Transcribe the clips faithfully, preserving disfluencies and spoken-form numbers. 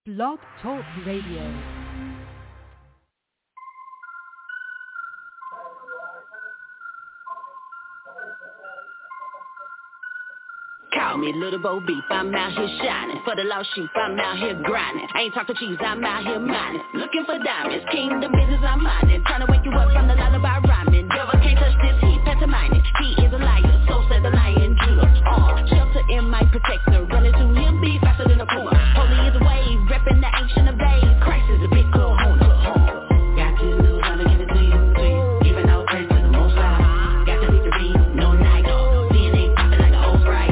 Blog Talk Radio. Call me Little Bo Beef, I'm out here shining. For the lost sheep, I'm out here grinding. I ain't talking cheese, I'm out here mining. Looking for diamonds, kingdom business I'm minding. Trying to wake you up from the lullaby rhyming. Devil can't touch this heat, pantomiming. He is a liar, so said the lion Judah. Uh, shelter in my protector, running to him, be faster than a puma. Holy is a wave, repping the ancient of days. Christ is a big kahuna. Uh, got this news, I'ma give it to you, to you. Giving out praise to the Most High. Got the victory, no night. D N A popping like an old Sprite.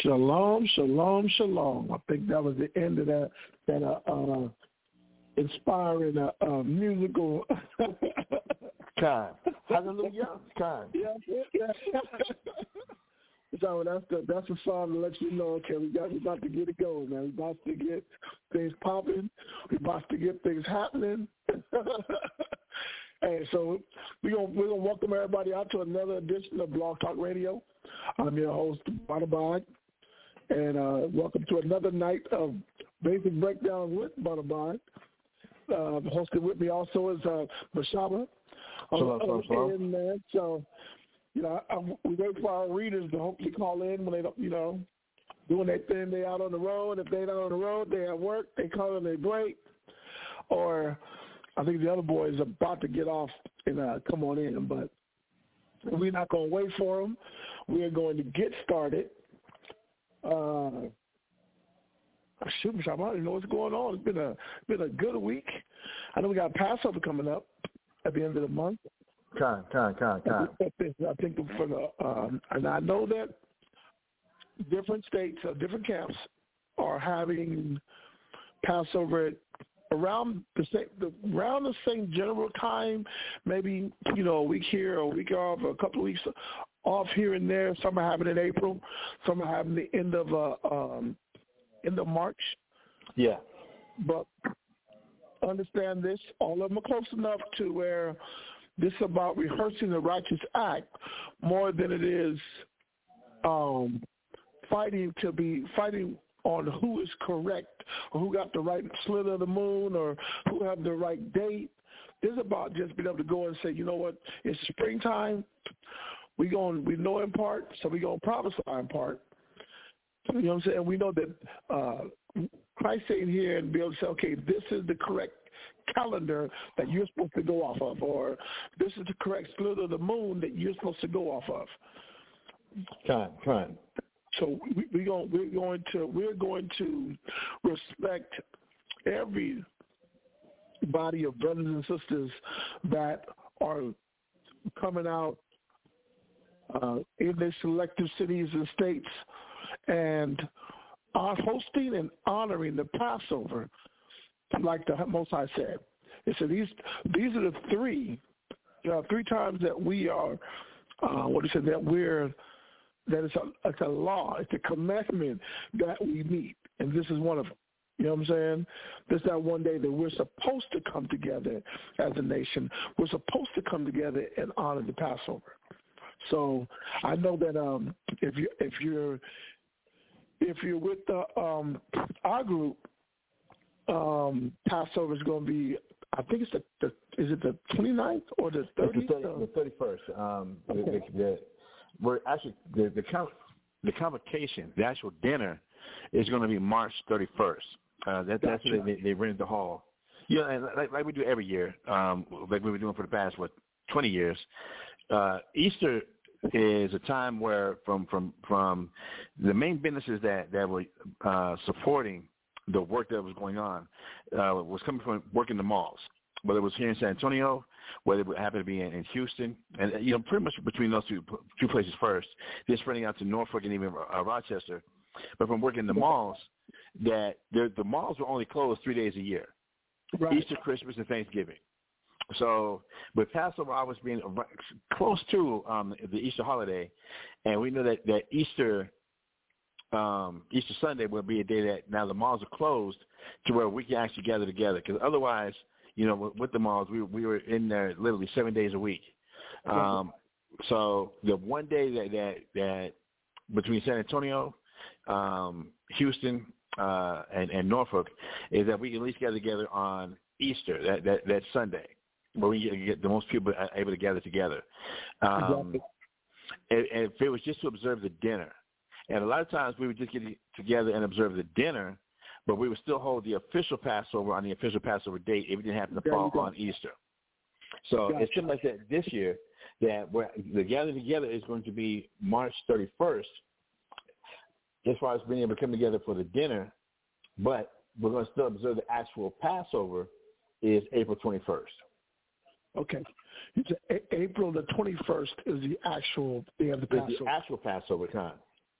Shalom, shalom, shalom. I think that was the end of that that uh, uh inspiring uh, uh, musical. Time. Hallelujah. Time. Yeah, yeah. So that's the that's the song to let you know. Okay, we got we about to get it going, man. We about to get things popping. We about to get things happening. Hey, so we're gonna we're gonna welcome everybody out to another edition of Blog Talk Radio. I'm your host, Bonabod, and uh, welcome to another night of Basic Breakdown with Bonabod. Uh, hosted with me also is uh, Mashaba. Shalom, shalom, shalom. Man. So, you know, I, I, we wait for our readers to hopefully call in when they don't, you know, doing their thing. They out on the road. If they not on the road, they at work. They call in their break. Or I think the other boy is about to get off and uh, come on in. But we're not going to wait for them. We are going to get started. Uh, shoot, I don't even know what's going on. It's been a been a good week. I know we got Passover coming up at the end of the month. Time, time, time, time. I think, I think for the um, and I know that different states, uh, different camps are having Passover at around the same, the, around the same general time. Maybe you know a week here, a week off, a couple of weeks off here and there. Some are having it in April. Some are having the end of uh, um, end of March. Yeah, but understand this: all of them are close enough to where this is about rehearsing the righteous act more than it is um, fighting to be fighting on who is correct or who got the right slit of the moon or who have the right date. This is about just being able to go and say, you know what, it's springtime. We going we know in part, so we gonna prophesy in part. You know what I'm saying? We know that uh, Christ ain't here and be able to say, okay, this is the correct calendar that you're supposed to go off of, or this is the correct split of the moon that you're supposed to go off of. Time, time. So we, we going we're going to we're going to respect every body of brothers and sisters that are coming out uh, in their selective cities and states and are hosting and honoring the Passover, like the Most High said. It said these these are the three uh, three times that we are uh, what he said that we're that it's a it's a law, it's a commandment that we meet, and this is one of them. You know what I'm saying? This is that one day that we're supposed to come together as a nation. We're supposed to come together and honor the Passover. So I know that um, if you if you're if you're with the, um, our group, um, Passover is going to be. I think it's the, the is it the twenty-ninth or the thirtieth? It's the, thirty, the thirty-first. Um, okay. the, the, we're actually the the, the convocation, the actual dinner, is going to be March thirty-first. Uh, that, that's gotcha. when they, they rented the hall. Yeah, and like, like we do every year, um, like we've been doing for the past what twenty years. Uh, Easter is a time where from from from the main businesses that that were uh, supporting the work that was going on uh, was coming from working the malls, whether it was here in San Antonio, whether it happened to be in, in Houston, and you know pretty much between those two two places first, then spreading out to Norfolk and even uh, Rochester. But from working the malls, that the malls were only closed three days a year, right. Easter, Christmas, and Thanksgiving. So with Passover always being close to um, the Easter holiday, and we know that, that Easter um, Easter Sunday will be a day that now the malls are closed to where we can actually gather together. Because otherwise, you know, with, with the malls, we we were in there literally seven days a week. Um, so the one day that, that, that between San Antonio, um, Houston, uh, and, and Norfolk is that we can at least gather together on Easter, that, that, that Sunday, where we get, get the most people able to gather together. Um, exactly. and, and if it was just to observe the dinner, and a lot of times we would just get together and observe the dinner, but we would still hold the official Passover on the official Passover date if it didn't happen to fall on Easter. So gotcha. It's something like that this year, that we're, the gathering together is going to be March thirty-first, as far as being able to come together for the dinner, but we're going to still observe the actual Passover is April twenty-first. Okay. A- April the twenty-first is the actual day of the Passover. It's the actual Passover time.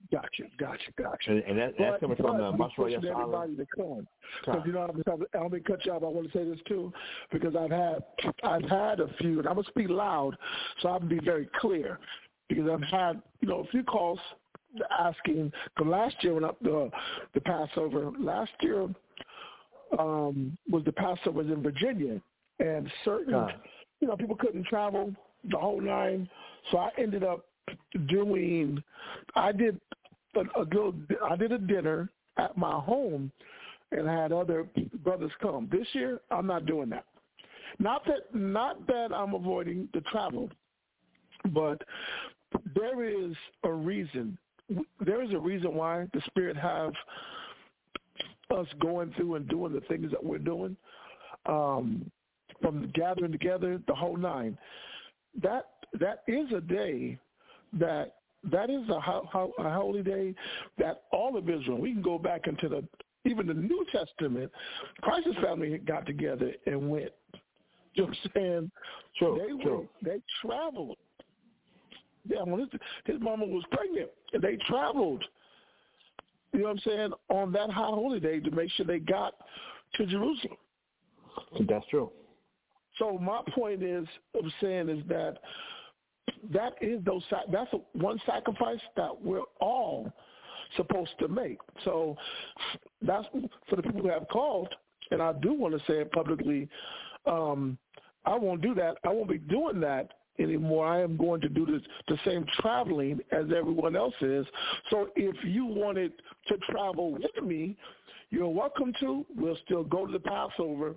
Gotcha, gotcha, gotcha. And, and that, that's but, coming from the Masroya everybody to come. Because, you know, I don't mean to cut you off. I want to say this, too, because I've had I've had a few, and I'm going to speak loud, so I'm going to be very clear, because I've had, you know, a few calls asking, because last year when I, the, the Passover, last year um, was the Passover was in Virginia, and certain, uh. you know, people couldn't travel the whole nine, so I ended up doing, I did a, a little, I did a dinner at my home, and I had other brothers come. This year, I'm not doing that. Not that, not that I'm avoiding the travel, but there is a reason. There is a reason why the Spirit have us going through and doing the things that we're doing, um, from gathering together, the whole nine. That that is a day that that is a, ho- a holy day that all of Israel. We can go back into the even the New Testament. Christ's family got together and went. You know what I'm saying? True, they true. Went, they traveled. Yeah, when his, his mama was pregnant, and they traveled. You know what I'm saying? On that high holy day to make sure they got to Jerusalem. That's true. So my point is, of saying is that that is those that's a, one sacrifice that we're all supposed to make. So that's for the people who have called, and I do want to say it publicly. Um, I won't do that. I won't be doing that anymore. I am going to do this, the same traveling as everyone else is. So if you wanted to travel with me, you're welcome to. We'll still go to the Passover,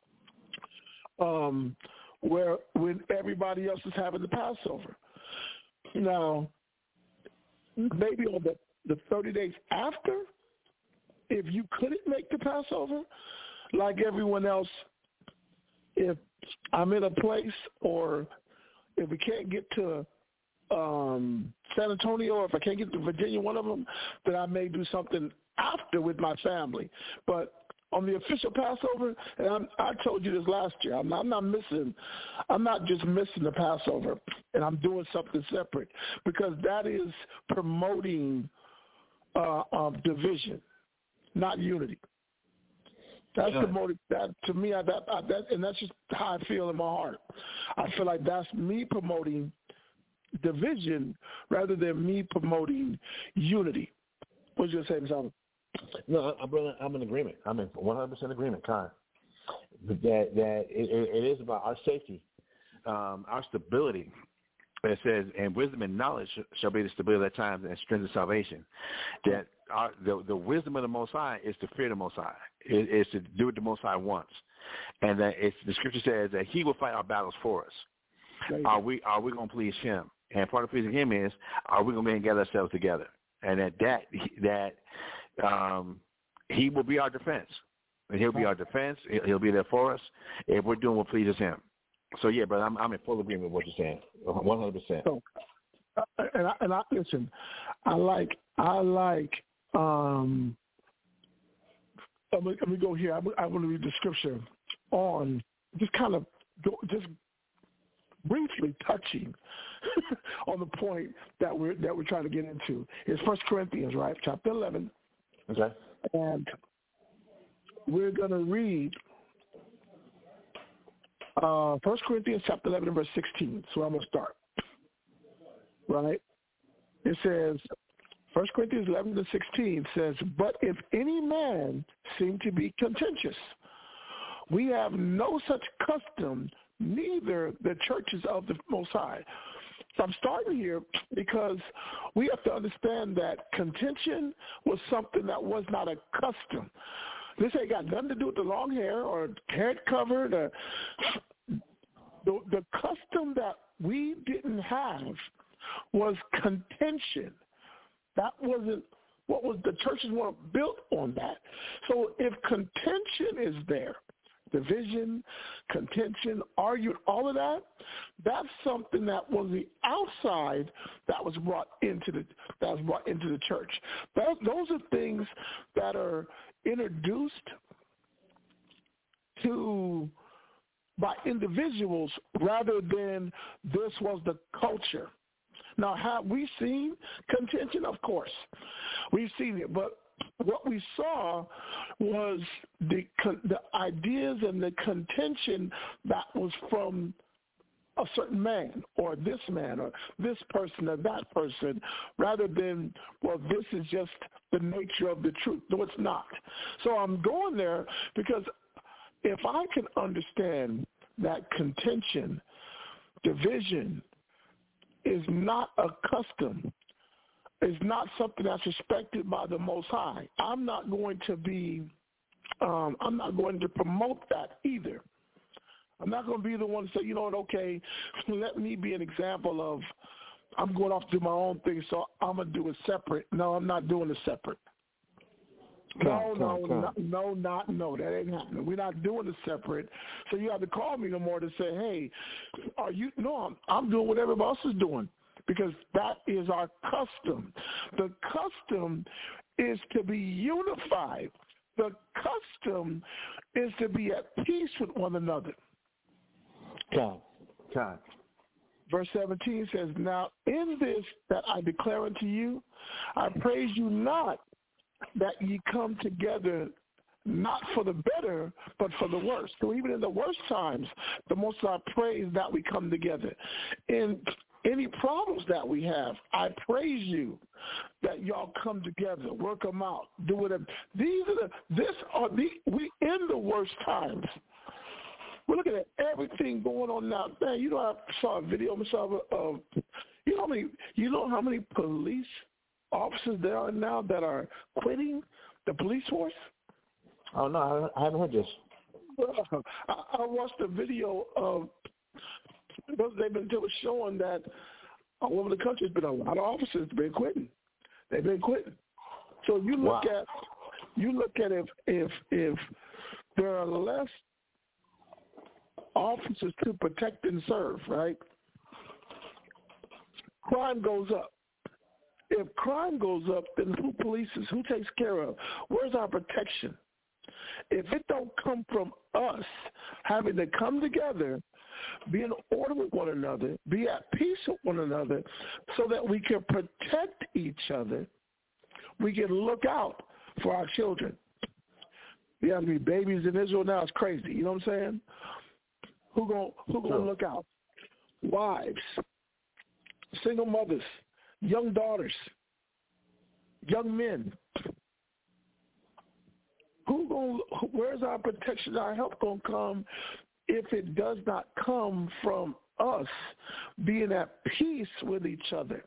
um, where when everybody else is having the Passover. Now, maybe on the, the thirty days after, if you couldn't make the Passover, like everyone else, if I'm in a place or if we can't get to um, San Antonio, or if I can't get to Virginia, one of them, then I may do something after with my family. But on the official Passover, and I'm, I told you this last year, I'm not, I'm not missing, I'm not just missing the Passover, and I'm doing something separate, because that is promoting uh, um, division, not unity. That's yeah. promoting that to me. I, that, I, that, and that's just how I feel in my heart. I feel like that's me promoting division rather than me promoting unity. What's your say, Miz Allen? No, I'm I'm in agreement. I'm in one hundred percent agreement, Con. That that it, it is about our safety, um, our stability. It says, and wisdom and knowledge shall be the stability of that time and strength of salvation. That our, the the wisdom of the Most High is to fear the Most High. It is to do what the Most High wants, and that it's, the Scripture says that He will fight our battles for us. Are we are we going to please Him? And part of pleasing Him is, are we going to be able to gather ourselves together? And that that that um, He will be our defense. And He'll be our defense. He'll be there for us if we're doing what pleases Him. So yeah, but I'm I'm in full agreement with what you're saying, one hundred percent. So, and I, and I listen. I like I like. Um, let me, let me go here. I, I want to read the scripture on just kind of go, just briefly touching on the point that we're that we're trying to get into. It's First Corinthians, right, chapter eleven. Okay. And we're going to read uh, First Corinthians chapter eleven, verse sixteen. So I'm going to start. Right? It says, First Corinthians eleven to sixteen says, but if any man seem to be contentious, we have no such custom, neither the churches of the Most High. So I'm starting here because we have to understand that contention was something that was not a custom. This ain't got nothing to do with the long hair or head cover. The, the, the custom that we didn't have was contention. That wasn't what was the churches weren't built on that. So if contention is there, division, contention, arguing, all of that, that's something that was the outside that was brought into the that was brought into the church. That, those are things that are introduced to by individuals rather than this was the culture. Now, have we seen contention? Of course. We've seen it. But what we saw was the the ideas and the contention that was from a certain man or this man or this person or that person, rather than, well, this is just the nature of the truth. No, it's not. So I'm going there because if I can understand that contention, division is not a custom, is not something that's respected by the Most High, I'm not going to be, um, I'm not going to promote that either. I'm not going to be the one to say, you know what, okay, let me be an example of I'm going off to do my own thing, so I'm going to do it separate. No, I'm not doing it separate. No, no, no, no, not, no, that ain't happening. We're not doing it separate. So you have to call me no more to say, hey, are you, no, I'm, I'm doing what everybody else is doing, because that is our custom. The custom is to be unified. The custom is to be at peace with one another. God, God. Verse seventeen says, now in this that I declare unto you, I praise you not that ye come together not for the better, but for the worse. So even in the worst times, the Most High prays that we come together. In any problems that we have, I praise you that y'all come together, work them out, do whatever. These are the, this are the, we in the worst times. We're looking at everything going on now. Man, you know, I saw a video myself of, you know how many, you know how many police officers there are now that are quitting the police force? Oh, no, I haven't heard this. Well, I, I watched a video of, they've been showing that all over the country has been a lot of officers been quitting. They've been quitting. So you look wow. at, you look at if, if, if there are less officers to protect and serve, right? Crime goes up. If crime goes up, then who polices? Who takes care of? Where's our protection? If it don't come from us having to come together, be in order with one another, be at peace with one another, so that we can protect each other, we can look out for our children. You have to be babies in Israel now. It's crazy. You know what I'm saying? Who going who going to look out? Wives, single mothers, young daughters, young men. Who going? Where's our protection? Our help going to come if it does not come from us being at peace with each other?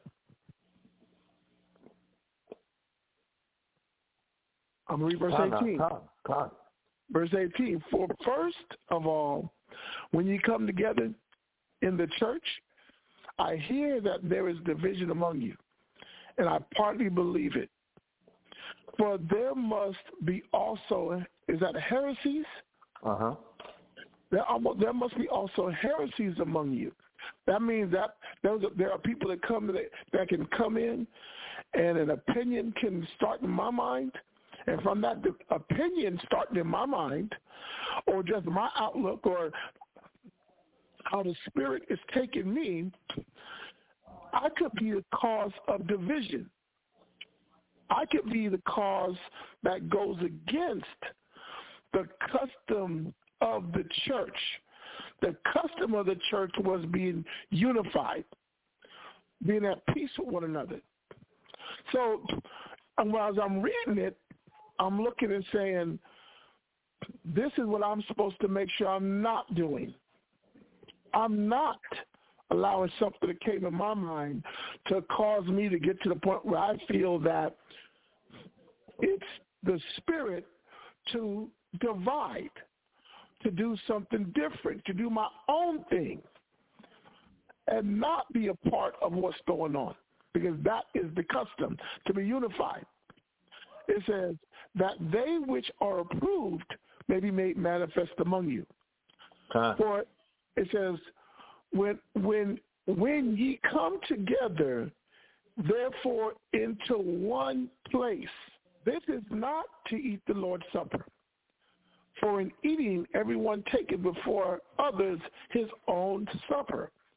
I'm going to read verse eighteen. Come, come. Verse eighteen. For first of all, when you come together in the church, I hear that there is division among you, and I partly believe it. For there must be also, is that heresies? Uh-huh. There, there must be also heresies among you. That means that there are people that come that, that can come in, and an opinion can start in my mind, and from that opinion starting in my mind, or just my outlook, or how the Spirit is taking me, I could be the cause of division. I could be the cause that goes against the custom of the church. The custom of the church was being unified, being at peace with one another. So as I'm reading it, I'm looking and saying, this is what I'm supposed to make sure I'm not doing. I'm not allowing something that came in my mind to cause me to get to the point where I feel that it's the spirit to divide, to do something different, to do my own thing, and not be a part of what's going on, because that is the custom, to be unified. It says that they which are approved may be made manifest among you. Huh. For it says, when when when ye come together, therefore into one place. This is not to eat the Lord's Supper. For in eating, everyone taketh before others his own supper.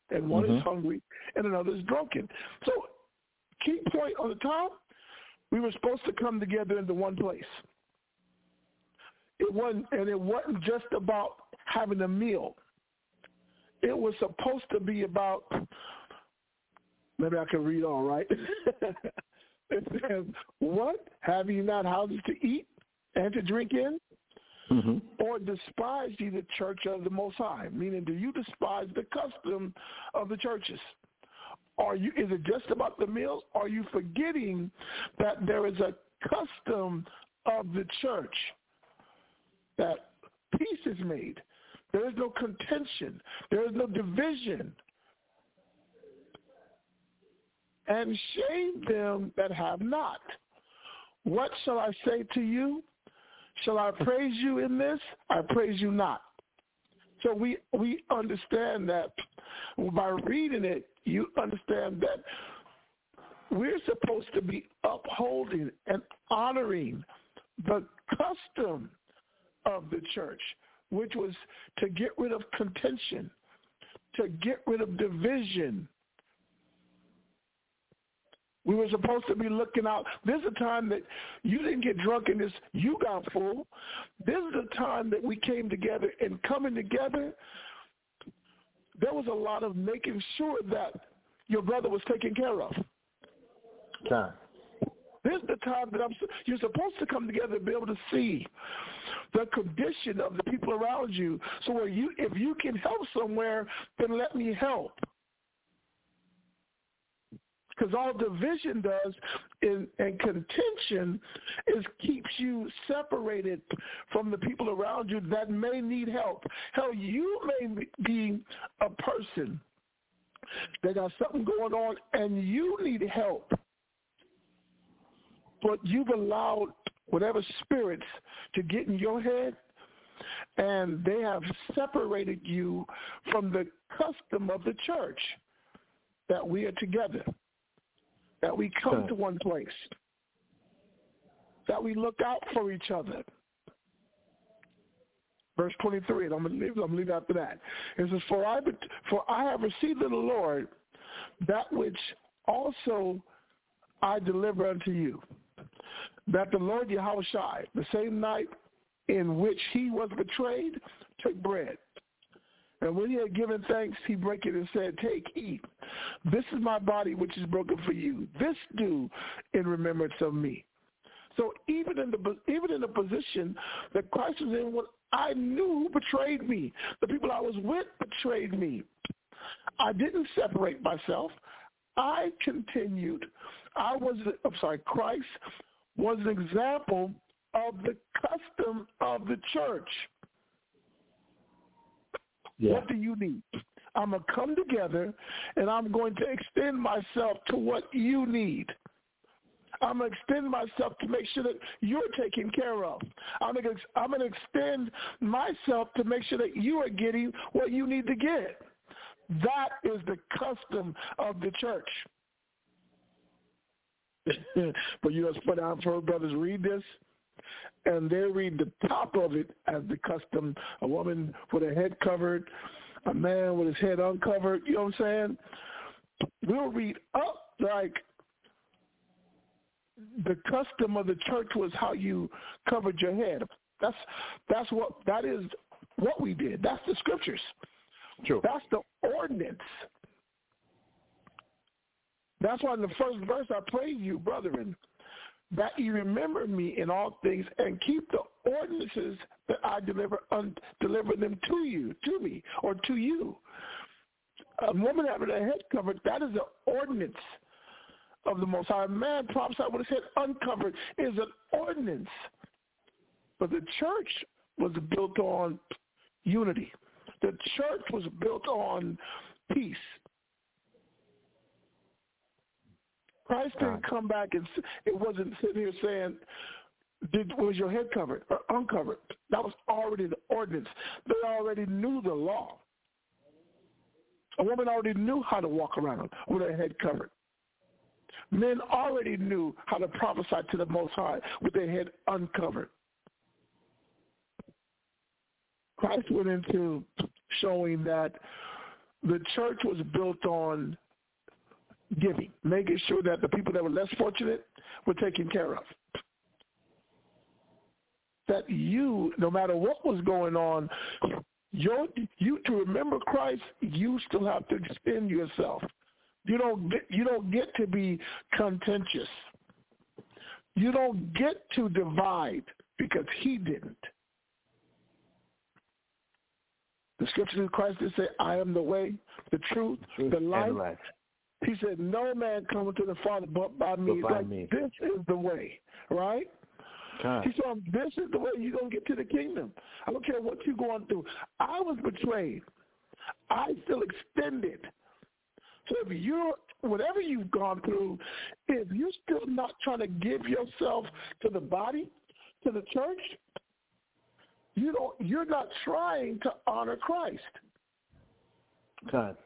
and one mm-hmm. is hungry, and another is drunken. So, key point on the top, we were supposed to come together into one place. It wasn't, and it wasn't just about having a meal. It was supposed to be about, maybe I can read on, right? It says, what? Have you not houses to eat and to drink in? Mm-hmm. Or despise ye the church of the Most High? Meaning, do you despise the custom of the churches? Are you? Is it just about the meals? Are you forgetting that there is a custom of the church, that peace is made? There is no contention. There is no division. And shame them that have not. What shall I say to you? Shall I praise you in this? I praise you not. So we we understand that by reading it, you understand that we're supposed to be upholding and honoring the custom of the church, which was to get rid of contention, to get rid of division. We were supposed to be looking out. This is a time that you didn't get drunk in this, you got full. This is a time that we came together, and coming together, there was a lot of making sure that your brother was taken care of. Time. This is the time that I'm, you're supposed to come together and be able to see the condition of the people around you. So where you, if you can help somewhere, then let me help. Because all division does in, and contention is keeps you separated from the people around you that may need help. Hell, you may be a person that got something going on and you need help, but you've allowed whatever spirits to get in your head, and they have separated you from the custom of the church, that we are together, that we come Sure. to one place, that we look out for each other. Verse twenty-three, and I'm going to leave, I'm going to leave after that. It says, for I, for I have received of the Lord that which also I deliver unto you, that the Lord Yahushua, the same night in which he was betrayed, took bread. And when he had given thanks, he brake it and said, take, eat. This is my body which is broken for you. This do in remembrance of me. So even in the even in the position that Christ was in, when I knew who betrayed me, the people I was with betrayed me, I didn't separate myself. I continued. I was, I'm sorry, Christ was an example of the custom of the church. Yeah. What do you need? I'm going to come together, and I'm going to extend myself to what you need. I'm going to extend myself to make sure that you're taken care of. I'm going to, I'm going to extend myself to make sure that you are getting what you need to get. That is the custom of the church. But you know, but I've heard brothers read this, and they read the top of it as the custom, a woman with her head covered, a man with his head uncovered, you know what I'm saying? We'll read up like the custom of the church was how you covered your head. That's that's what that is what we did. That's the scriptures. True. That's the ordinance. That's why in the first verse I praise you, brethren, that you remember me in all things and keep the ordinances that I deliver un, deliver them to you, to me, or to you. A woman having her head covered, that is an ordinance of the Most High. A man prophesied with his head uncovered is an ordinance. But the church was built on unity. The church was built on peace. Christ didn't come back and it wasn't sitting here saying, Did, was your head covered or uncovered? That was already the ordinance. They already knew the law. A woman already knew how to walk around with her head covered. Men already knew how to prophesy to the Most High with their head uncovered. Christ went into showing that the church was built on giving, making sure that the people that were less fortunate were taken care of. That you, no matter what was going on, your, you to remember Christ, you still have to extend yourself. You don't get, you don't get to be contentious. You don't get to divide because he didn't. The scripture in Christ did say, I am the way, the truth, truth the life. life. He said, no man cometh to the Father but by me. But by like, me. This is the way, right? God. He said, this is the way you're going to get to the kingdom. I don't care what you're going through. I was betrayed. I still extended. So if you're, whatever you've gone through, if you're still not trying to give yourself to the body, to the church, you don't, you're not trying to honor Christ. God.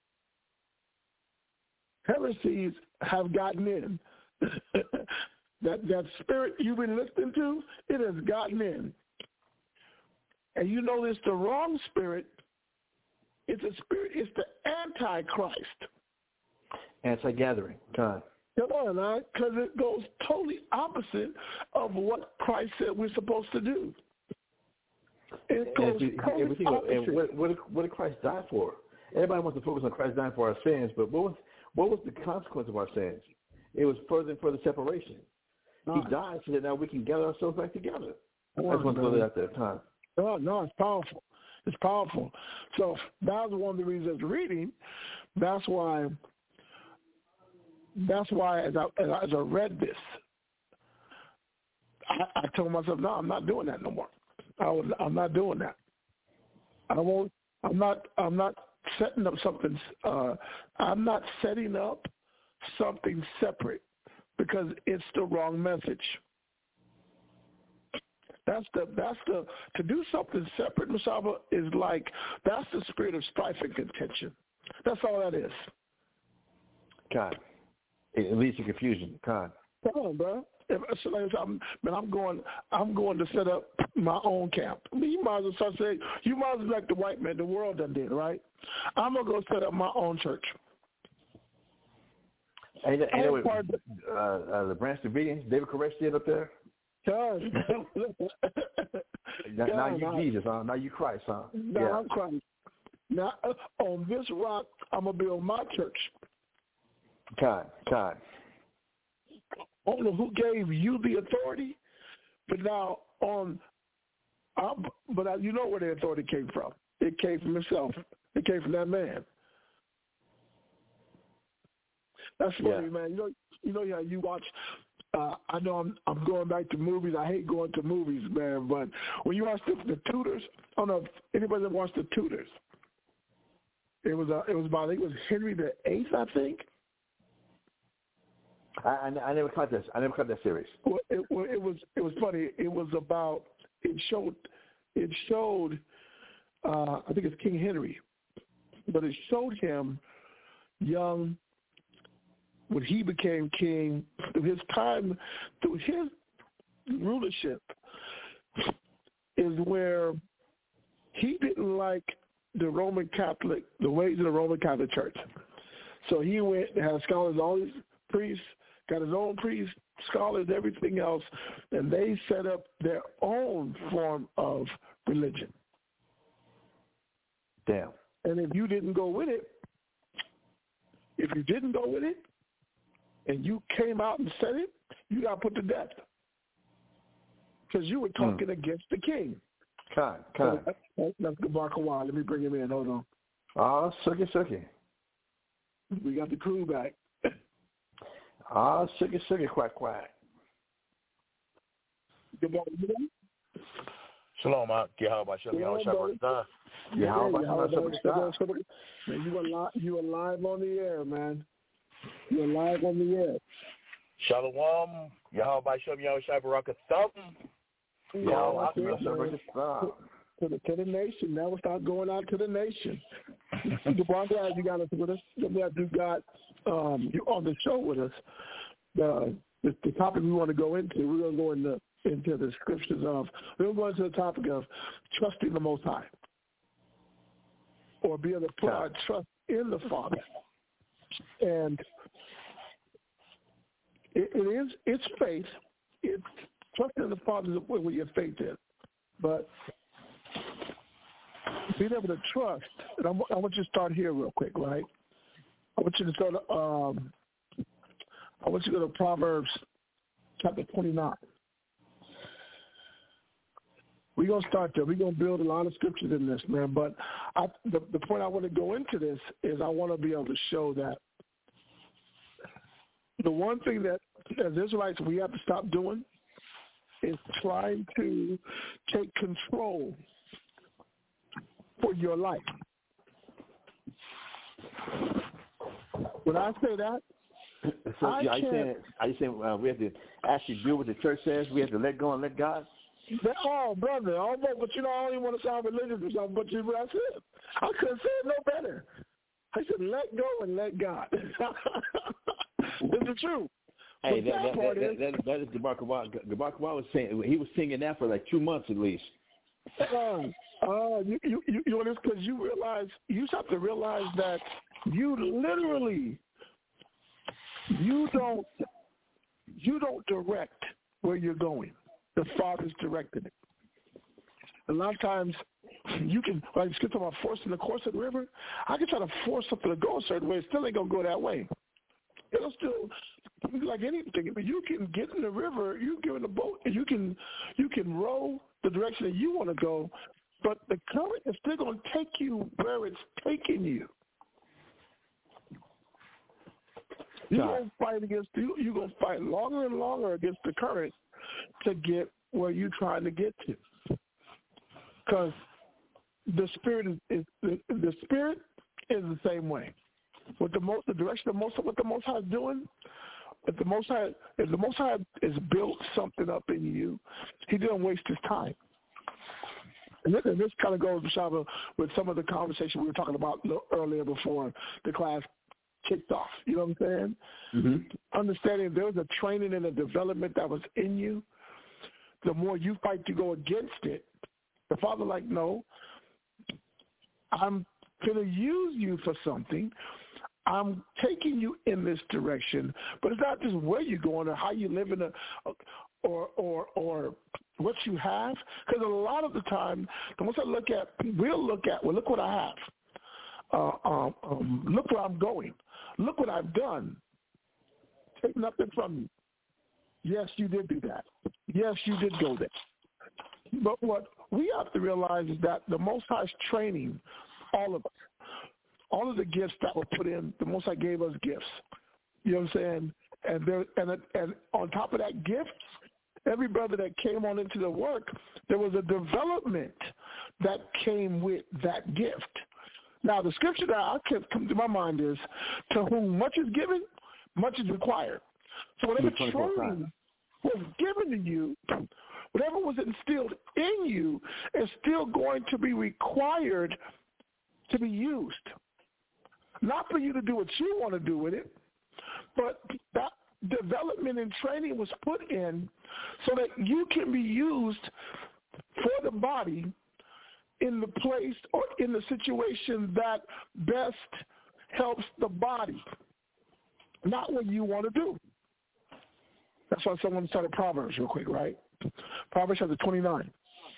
Heresies have gotten in. that that spirit you've been listening to, it has gotten in. And you know it's the wrong spirit. It's a spirit, it's the antichrist. Anti-gathering. God. Come on, now, because it goes totally opposite of what Christ said we're supposed to do. It goes and, you, totally and, opposite. and what, what, did, what did Christ die for? Everybody wants to focus on Christ dying for our sins, but what was what was the consequence of our sins? It was further and further separation. He died so that now we can gather ourselves back together. I just want to throw that out there. Time. No, no, it's powerful. It's powerful. So that was one of the reasons reading. That's why. That's why as I as I read this, I, I told myself, no, I'm not doing that no more. I was, I'm not doing that. I won't. I'm not. I'm not setting up something. Uh, I'm not setting up something separate because it's the wrong message. That's the. That's the. To do something separate, Musaba, is like that's the spirit of strife and contention. That's all that is. God, it leads to confusion. God. Come on, bro. If, so like, I'm, man, I'm going. I'm going to set up my own camp. I mean, you might as well start saying, you might as well like the white man. The world done did, right? I'm gonna go set up my own church. And, and, and part of the, uh, uh, the Branch Davidians, David Koresh did up there. God. now, now you God. Jesus, huh? Now you Christ, huh? Now yeah. I'm Christ. Now uh, on this rock, I'm gonna build my church. God, God. I don't know who gave you the authority, but now on, uh, but I, you know where the authority came from. It came from himself. It came from that man. That's funny, yeah. man. You know, you know how you watch. Uh, I know I'm I'm going back to movies. I hate going to movies, man. But when you watch the, the Tudors, I don't know if anybody that watched the Tudors. It was uh, it was about I think it was Henry the Eighth, I think. I, I, I never caught this. I never caught that series. Well, it, well, it was it was funny. It was about it showed it showed uh, I think it's King Henry, but it showed him young when he became king. Through his time, through his rulership, is where he didn't like the Roman Catholic, the ways of the Roman Catholic Church. So he went and had scholars, all these priests. Got his own priests, scholars, everything else, and they set up their own form of religion. Damn. And if you didn't go with it, if you didn't go with it, and you came out and said it, you got put to death. Because you were talking mm. against the king. Con, con. So, let's go back a while. Let me bring him in. Hold on. Oh, sucky, sucky. We got the crew back. Ah, sugar, sugar, quack, quack. Good morning. Shalom, Mark. Yahweh Shem, Yahweh Shabbat. Yahweh Shabbat. Man, you are live. You are live on the air, man. You are live on the air. Shalom, Yahweh Shem, Yahweh Shabbat. Yahweh Shabbat. To the to the nation. Now we'll start going out to the nation. I'm glad you got us with us. I'm glad you got um, you on the show with us. Uh, the, the topic we want to go into, we're going to go into into the scriptures of. We're going to go into the topic of trusting the Most High. or be able to put our trust in the Father. And it, it is, it's faith. It's trusting in the Father is where your faith is. But being able to trust, and I, I want you to start here real quick, right? I want you to go to, um, I want you to go to Proverbs chapter twenty-nine. We're going to start there. We're going to build a lot of scriptures in this, man. But I, the, the point I want to go into this is I want to be able to show that the one thing that as Israelites we have to stop doing is trying to take control for your life. When I say that, so I yeah, are you can't, saying, are you saying uh, we have to actually do what the church says? We have to let go and let God? Oh, brother, oh, but you know, I don't even want to sound religious or something, but you what I said. I couldn't say it no better. I said, let go and let God. It's the truth. Hey, that, that, that, that, that, that is Gabar Kawhi. Gabar Kawhi was saying, he was singing that for like two months at least. Uh, uh, you, you, you, you know this because you realize, you have to realize that you literally, you don't, you don't direct where you're going. The Father's directing it. A lot of times, you can, like, you talk about forcing the course of the river. I can try to force something to go a certain way. It still ain't going to go that way. It'll still, like anything, but you can get in the river, you get in the boat, and you can, you can row the direction that you want to go, but the current is still going to take you where it's taking you. You're going to fight against, you, you're going to fight longer and longer against the current to get where you're trying to get to. Because the spirit is, is the, the spirit is the same way. With the most, the direction of most, what the Most High is doing, if the Most High, if the Most High has built something up in you, He didn't waste His time. And this, and this kind of goes, Shaba, with some of the conversation we were talking about earlier before the class kicked off. You know what I'm saying? Mm-hmm. Understanding there was a training and a development that was in you. The more you fight to go against it, the Father like, no, I'm going to use you for something. I'm taking you in this direction, but it's not just where you're going or how you live in a, or or or what you have. Because a lot of the time, the ones I look at, we'll look at, well, look what I have. Uh, um, um, look where I'm going. Look what I've done. Take nothing from you. Yes, you did do that. Yes, you did go there. But what we have to realize is that the Most High is training all of us. All of the gifts that were put in, the Most High gave us gifts. You know what I'm saying? And there, and and on top of that gift, every brother that came on into the work, there was a development that came with that gift. Now, the scripture that I kept come to my mind is, to whom much is given, much is required. So whatever training was given to you, whatever was instilled in you is still going to be required to be used. Not for you to do what you want to do with it, but that development and training was put in so that you can be used for the body in the place or in the situation that best helps the body, not what you want to do. That's why someone started Proverbs real quick, right? Proverbs chapter twenty-nine.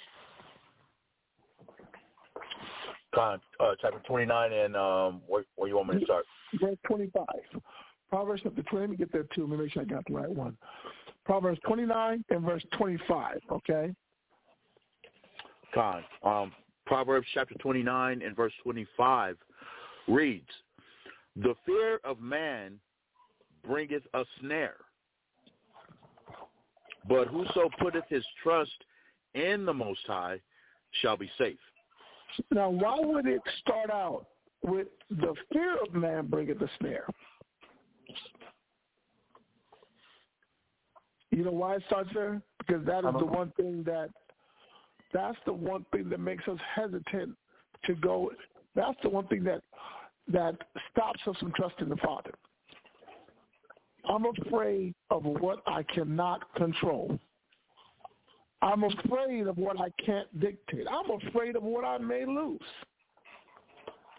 Con, uh, chapter twenty-nine, and um, where, where you want me to start? Verse twenty-five. Proverbs chapter twenty. Let me get there too. Let me make sure I got the right one. Proverbs twenty-nine and verse twenty-five. Okay. Con, um, Proverbs chapter twenty-nine and verse twenty-five reads, "The fear of man bringeth a snare, but whoso putteth his trust in the Most High shall be safe." Now, why would it start out with the fear of man bringeth a snare? You know why it starts there? Because that is the one thing that, that's the one thing that makes us hesitant to go. That's the one thing that that stops us from trusting the Father. I'm afraid of what I cannot control. I'm afraid of what I can't dictate. I'm afraid of what I may lose.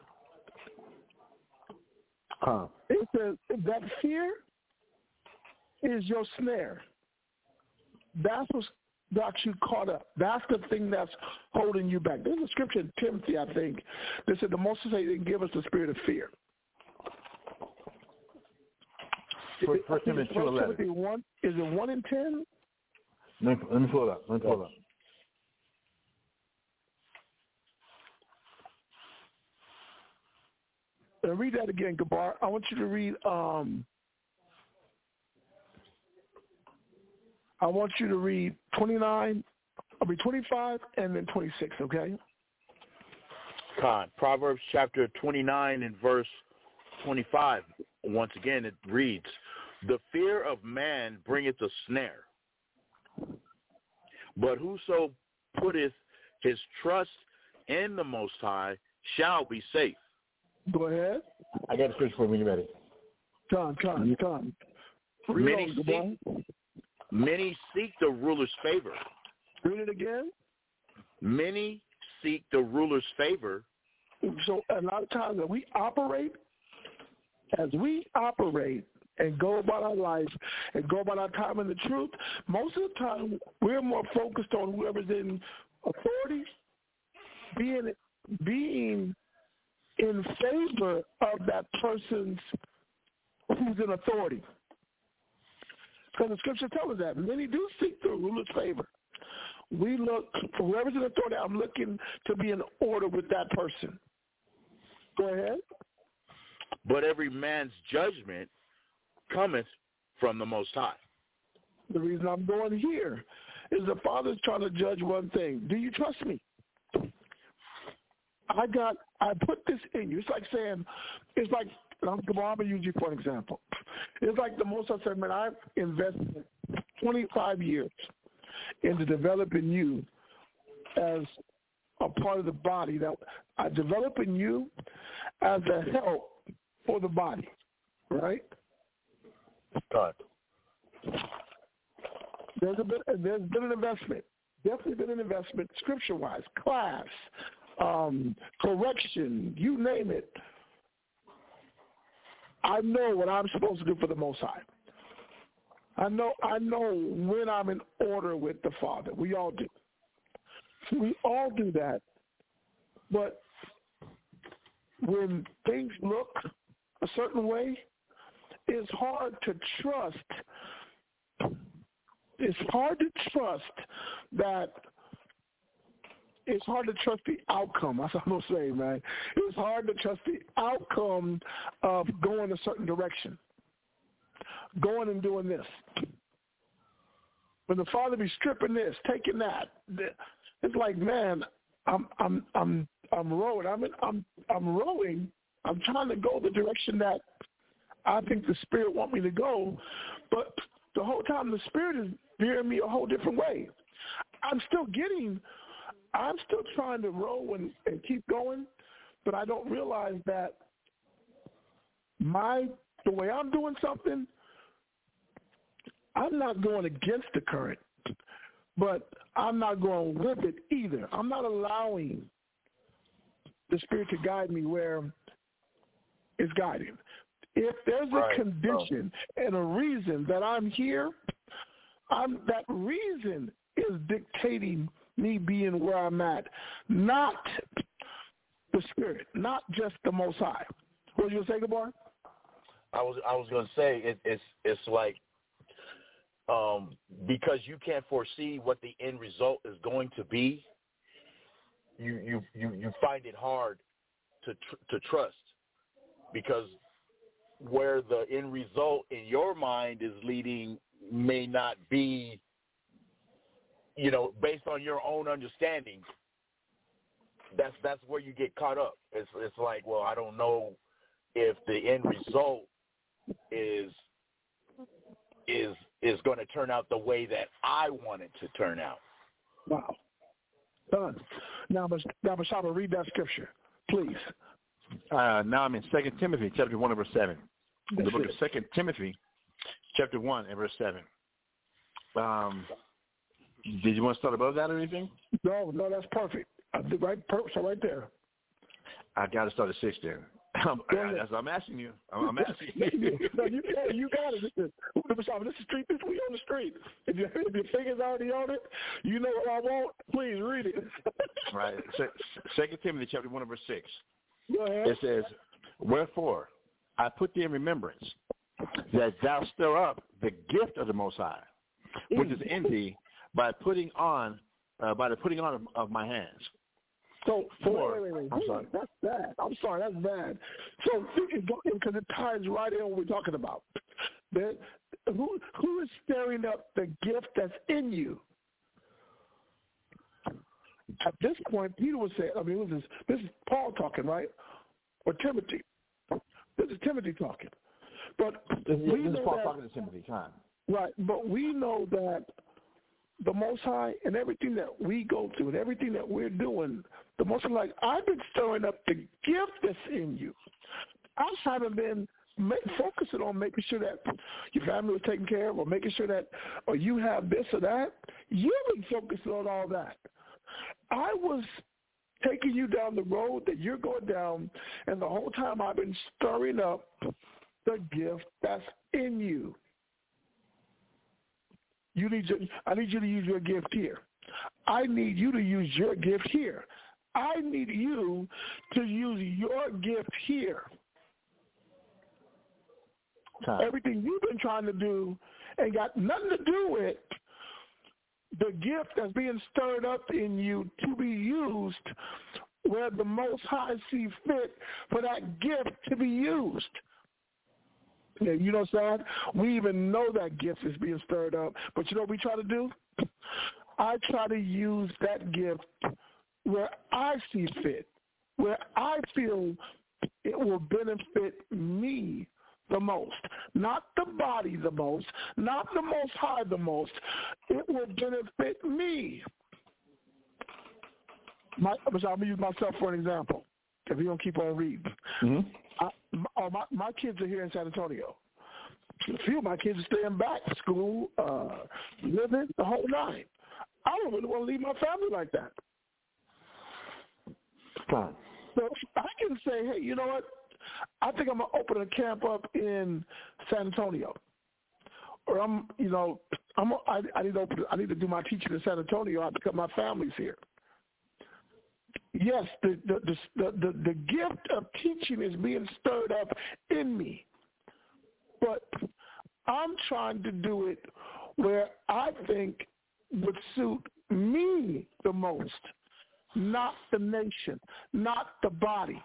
Huh. It says that fear is your snare. That's what's got you caught up. That's the thing that's holding you back. There's a scripture in Timothy, I think, that said the Most High didn't give us the spirit of fear. First, first Timothy two eleven. Is it one in ten? Let me, let me pull it up. Let me pull it up. And read that again, Gabar. I want you to read. Um, I want you to read twenty-nine. I'll be twenty-five and then twenty-six. Okay. Con. Proverbs chapter twenty-nine and verse twenty-five. Once again, it reads, "The fear of man bringeth a snare, but whoso putteth his trust in the Most High shall be safe." Go ahead. I got a scripture for you when you're ready. Come, come, come. Many seek, many seek the ruler's favor. Read it again. Many seek the ruler's favor. So a lot of times that we operate, as we operate and go about our life and go about our time in the truth, most of the time we're more focused on whoever's in authority, being being in favor of that person's who's in authority. Because the scripture tells us that. Many do seek the ruler's favor. We look, for whoever's in authority, I'm looking to be in order with that person. Go ahead. But every man's judgment cometh from the Most High. The reason I'm going here is the Father's trying to judge one thing. Do you trust me? I got, I put this in you. It's like saying, it's like, I'm going to use you for an example. It's like the Most High said, man, I've invested twenty-five years into developing you as a part of the body. That I develop in you as a help for the body, right? God. There's a bit, there's been an investment, definitely been an investment, scripture-wise, class, um, correction, you name it. I know what I'm supposed to do for the Most High. I know, I know when I'm in order with the Father. We all do. We all do that. But when things look a certain way, it's hard to trust. It's hard to trust that. It's hard to trust the outcome. That's what I'm going to say, man. It's hard to trust the outcome of going a certain direction, going and doing this. When the Father be stripping this, taking that, it's like, man, I'm I'm I'm I'm rowing. I'm in, I'm I'm rowing. I'm trying to go the direction that I think the Spirit want me to go, but the whole time the Spirit is veering me a whole different way. I'm still getting. I'm still trying to roll and, and keep going, but I don't realize that my the way I'm doing something, I'm not going against the current, but I'm not going with it either. I'm not allowing the Spirit to guide me where it's guiding. If there's a right. condition oh. and a reason that I'm here, I'm, that reason is dictating me being where I'm at, not the Spirit, not just the Most High. What did you say, Gabar? I was I was going to say it, it's it's like um, because you can't foresee what the end result is going to be. You you you, you find it hard to tr- to trust because where the end result in your mind is leading may not be, you know, based on your own understanding. That's that's where you get caught up. It's it's like, well, I don't know if the end result is is is going to turn out the way that I want it to turn out. Wow. Done. Now, now, Mashaba, read that scripture, please. Uh, now I'm in Second Timothy, chapter one, and verse seven. That's the book it. of Second Timothy, chapter one, and verse seven. Um, did you want to start above that or anything? No, no, that's perfect. I did right, so right there. I got to start at six there. Um, that's what I'm asking you. I'm, I'm asking you. No, you got it. You got it. This is, this is street. This we on the street. If, you, if your finger's already on it, you know what I want. Please read it. Right. Second Timothy chapter one verse six. Go ahead. It says, "Wherefore I put thee in remembrance that thou stir up the gift of the Most High, which is in thee, by putting on, uh, by the putting on of, of my hands." So, For, wait, wait, wait. I'm sorry. That's bad. I'm sorry, that's bad. So, because it ties right in what we're talking about. That, who who is stirring up the gift that's in you? At this point, Peter was saying, I mean, this is, this is Paul talking, right? Or Timothy. This is Timothy talking. But this, we this know is Paul that, talking to Timothy. Time. Right, but we know that the Most High and everything that we go through and everything that we're doing, the Most High, like, I've been stirring up the gift that's in you. I haven't been make, focusing on making sure that your family was taken care of or making sure that or you have this or that. You've been focusing on all that. I was taking you down the road that you're going down, and the whole time I've been stirring up the gift that's in you. You need your, I need you to use your gift here. I need you to use your gift here. I need you to use your gift here. Huh. Everything you've been trying to do ain't got nothing to do with the gift that's being stirred up in you to be used where the Most High see fit for that gift to be used. Yeah, you know what I'm saying? We even know that gift is being stirred up. But you know what we try to do? I try to use that gift where I see fit, where I feel it will benefit me the most. Not the body the most, not the Most High the most. It will benefit me. My, I'm going to use myself for an example, if you don't keep on reading. Mm-hmm. I, my, my, my kids are here in San Antonio. A few of my kids are staying back, school, uh, living, the whole nine. I don't really want to leave my family like that. Fine. So I can say, hey, you know what? I think I'm going to open a camp up in San Antonio. Or I'm, you know, I'm, I, I need to open, I need to do my teaching in San Antonio because my family's here. Yes, the the, the the the gift of teaching is being stirred up in me, but I'm trying to do it where I think would suit me the most, not the nation, not the body.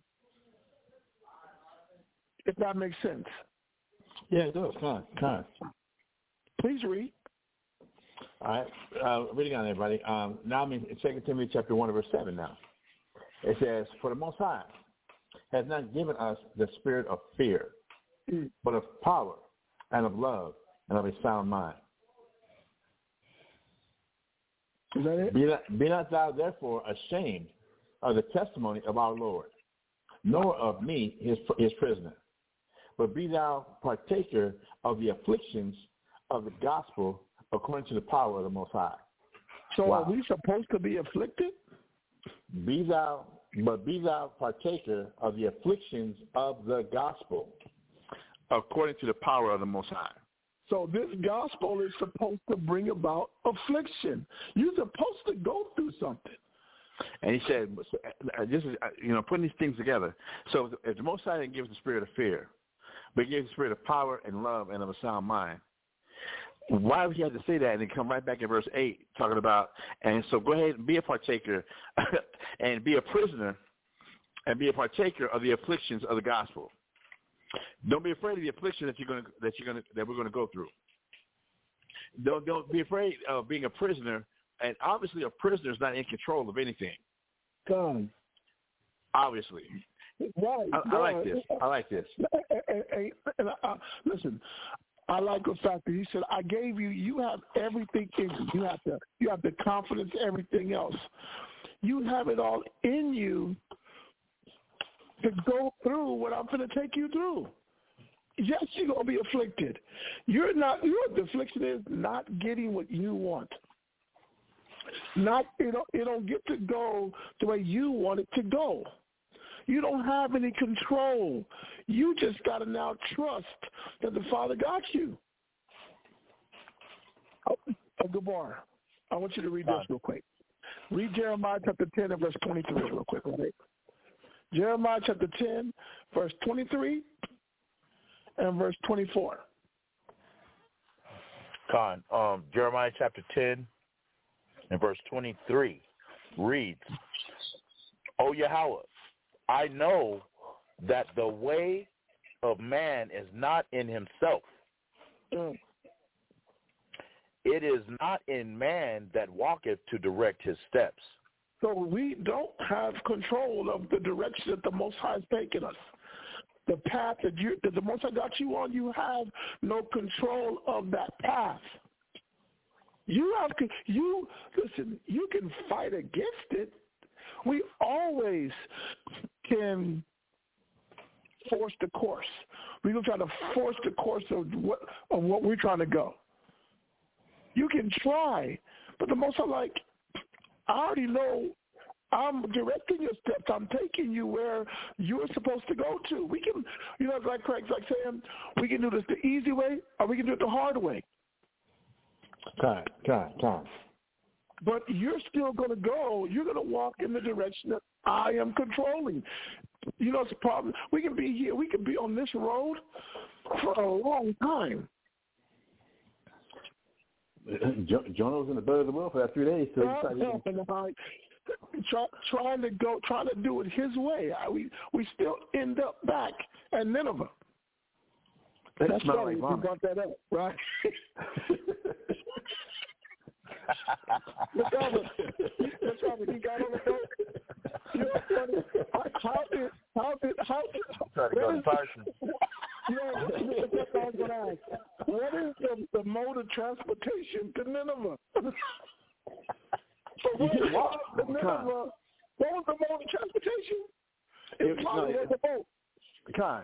If that makes sense. Yeah, it does. Come on, come on. Please read. All right, uh, reading on everybody. Um, now I'm in Second Timothy chapter one, verse seven. Now it says, "For the Most High has not given us the spirit of fear, mm. but of power and of love and of a sound mind." Is that it? Be not, be not thou therefore ashamed of the testimony of our Lord, nor of me his his prisoner, but be thou partaker of the afflictions of the gospel according to the power of the Most High. So wow. Are we supposed to be afflicted? Be thou, but be thou partaker of the afflictions of the gospel according to the power of the Most High. So this gospel is supposed to bring about affliction. You're supposed to go through something. And he said, this is, you know, putting these things together. So if the Most High didn't give us the spirit of fear, but he gave the spirit of power and love and of a sound mind, why would he have to say that and then come right back in verse eight talking about, and so go ahead and be a partaker and be a prisoner and be a partaker of the afflictions of the gospel. Don't be afraid of the affliction that you're going to, that you're going to, that we're going to go through. Don't don't be afraid of being a prisoner, and obviously a prisoner is not in control of anything. God. Obviously. Right. I, I like this. I like this. And, and, and, uh, listen, I like the fact that he said, "I gave you. You have everything in you. You have the you have the confidence, everything else. You have it all in you to go through what I'm going to take you through. Yes, you're going to be afflicted. You're not. You know what the affliction is? Not getting what you want. Not you know. It don't get to go the way you want it to go. You don't have any control. You just got to now trust that the Father got you. Oh, oh, Gabar, I want you to read this real quick. Read Jeremiah chapter ten and verse twenty-three real quick. Right? Jeremiah chapter ten, verse twenty-three and verse twenty-four. Con, um, Jeremiah chapter ten and verse twenty-three reads, O Yahweh, I know that the way of man is not in himself. Mm. It is not in man that walketh to direct his steps. So we don't have control of the direction that the Most High is taking us. The path that, you, that the Most High got you on, you have no control of that path. You have you listen. You can fight against it. We always can force the course. We're gonna try to force the course of what of what we're trying to go. You can try, but the Most High, like, I already know. I'm directing your steps. I'm taking you where you're supposed to go to. We can, you know, like Craig's like saying, we can do this the easy way or we can do it the hard way. Time, time, time. But you're still going to go. You're going to walk in the direction that I am controlling. You know, it's a problem. We can be here. We can be on this road for a long time. Jonah was in the belly of the whale for that three days. So Try, trying to go, trying to do it his way. We we still end up back at Nineveh. That's, That's not right. like You brought that up, right? Look over. Look over. He got on the boat. You know what's funny? How did how did how did? Try to go to Tarshish. Yeah, that's what I was going to ask. What is the, the mode of transportation to Nineveh? So what, what, the Nineveh, what was the mode of transportation? It, it probably no, was a boat. Con.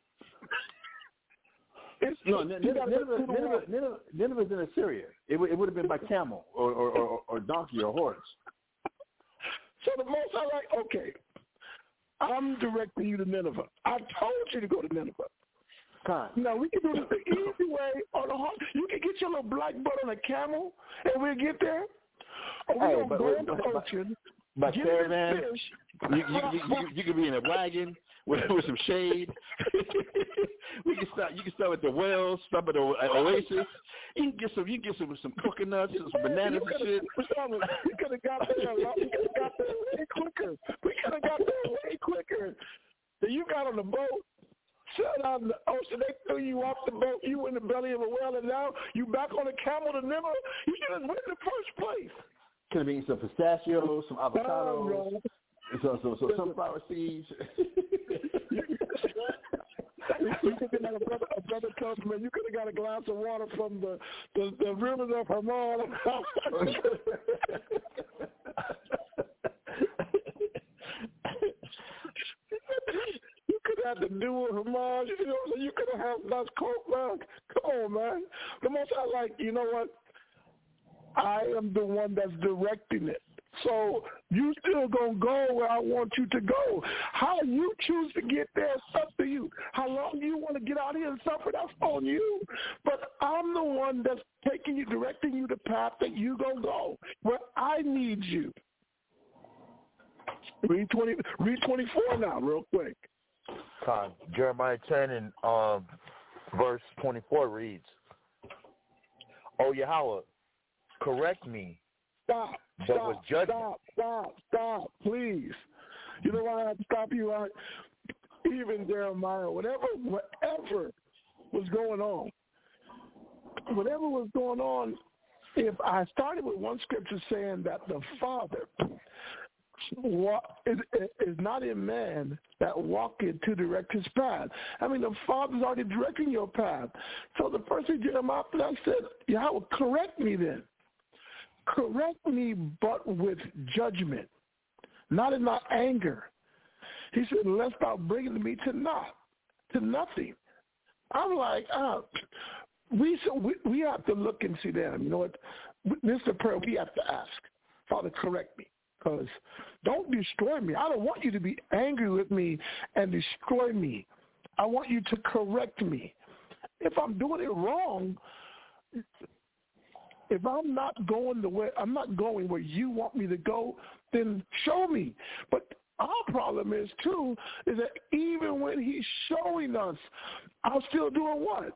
It's, no, Nineveh, Nineveh, Nineveh, Nineveh, Nineveh's in Assyria. It, it would have been by camel or, or, or, or donkey or horse. So the most I like, okay, I'm directing you to Nineveh. I told you to go to Nineveh. Con. No, we can do this the easy way on the horse. You can get your little black butt on a camel, and we'll get there. Or we hey, gonna but, go but, in the but, ocean. By get caravan, fish. You, you, you, you, you can be in a wagon with, with some shade. we can start. You can start with the wells. Stop at the oasis. You can get some. You can get some some coconuts, some bananas and shit. We could have got there. We could have got there way quicker. We could have got there way quicker. Then you got on the boat. Shut out in the ocean. They threw you off the boat. You in the belly of a whale, and now you back on a camel to Nineveh. You should have went in the first place. Could have been some pistachios, some avocados, oh, some, some, some sunflower seeds. You could have got a brother, a brother customer. You could have got a glass of water from the the, the rivers of Hermon. You could have the dual Hermon. You know, you could have had that's cold milk. Come on, man. The most I like, you know what? I am the one that's directing it. So you still going to go where I want you to go. How you choose to get there is up to you. How long you want to get out here and suffer, that's on you. But I'm the one that's taking you, directing you the path that you going to go, where I need you. Read twenty, read twenty-four now real quick. Con, Jeremiah ten and um, verse twenty-four reads, O Yahweh, correct me. Stop, but stop, with judgment. stop, stop, stop, please. You know why I have to stop you? I, even Jeremiah, whatever, whatever was going on, whatever was going on, if I started with one scripture saying that the Father is, is not in man that walketh to direct his path. I mean, the Father's already directing your path. So the first thing Jeremiah said, Yahweh, correct me then. Correct me, but with judgment, not in my anger. He said, lest thou bring me to naught, to nothing. I'm like, ah, we, so we we have to look and see them. You know what? This is the prayer we have to ask. Father, correct me. because don't destroy me. I don't want you to be angry with me and destroy me. I want you to correct me. If I'm doing it wrong, if I'm not going the way I'm not going where you want me to go, then show me. But our problem is too is that even when he's showing us, I'm still doing what?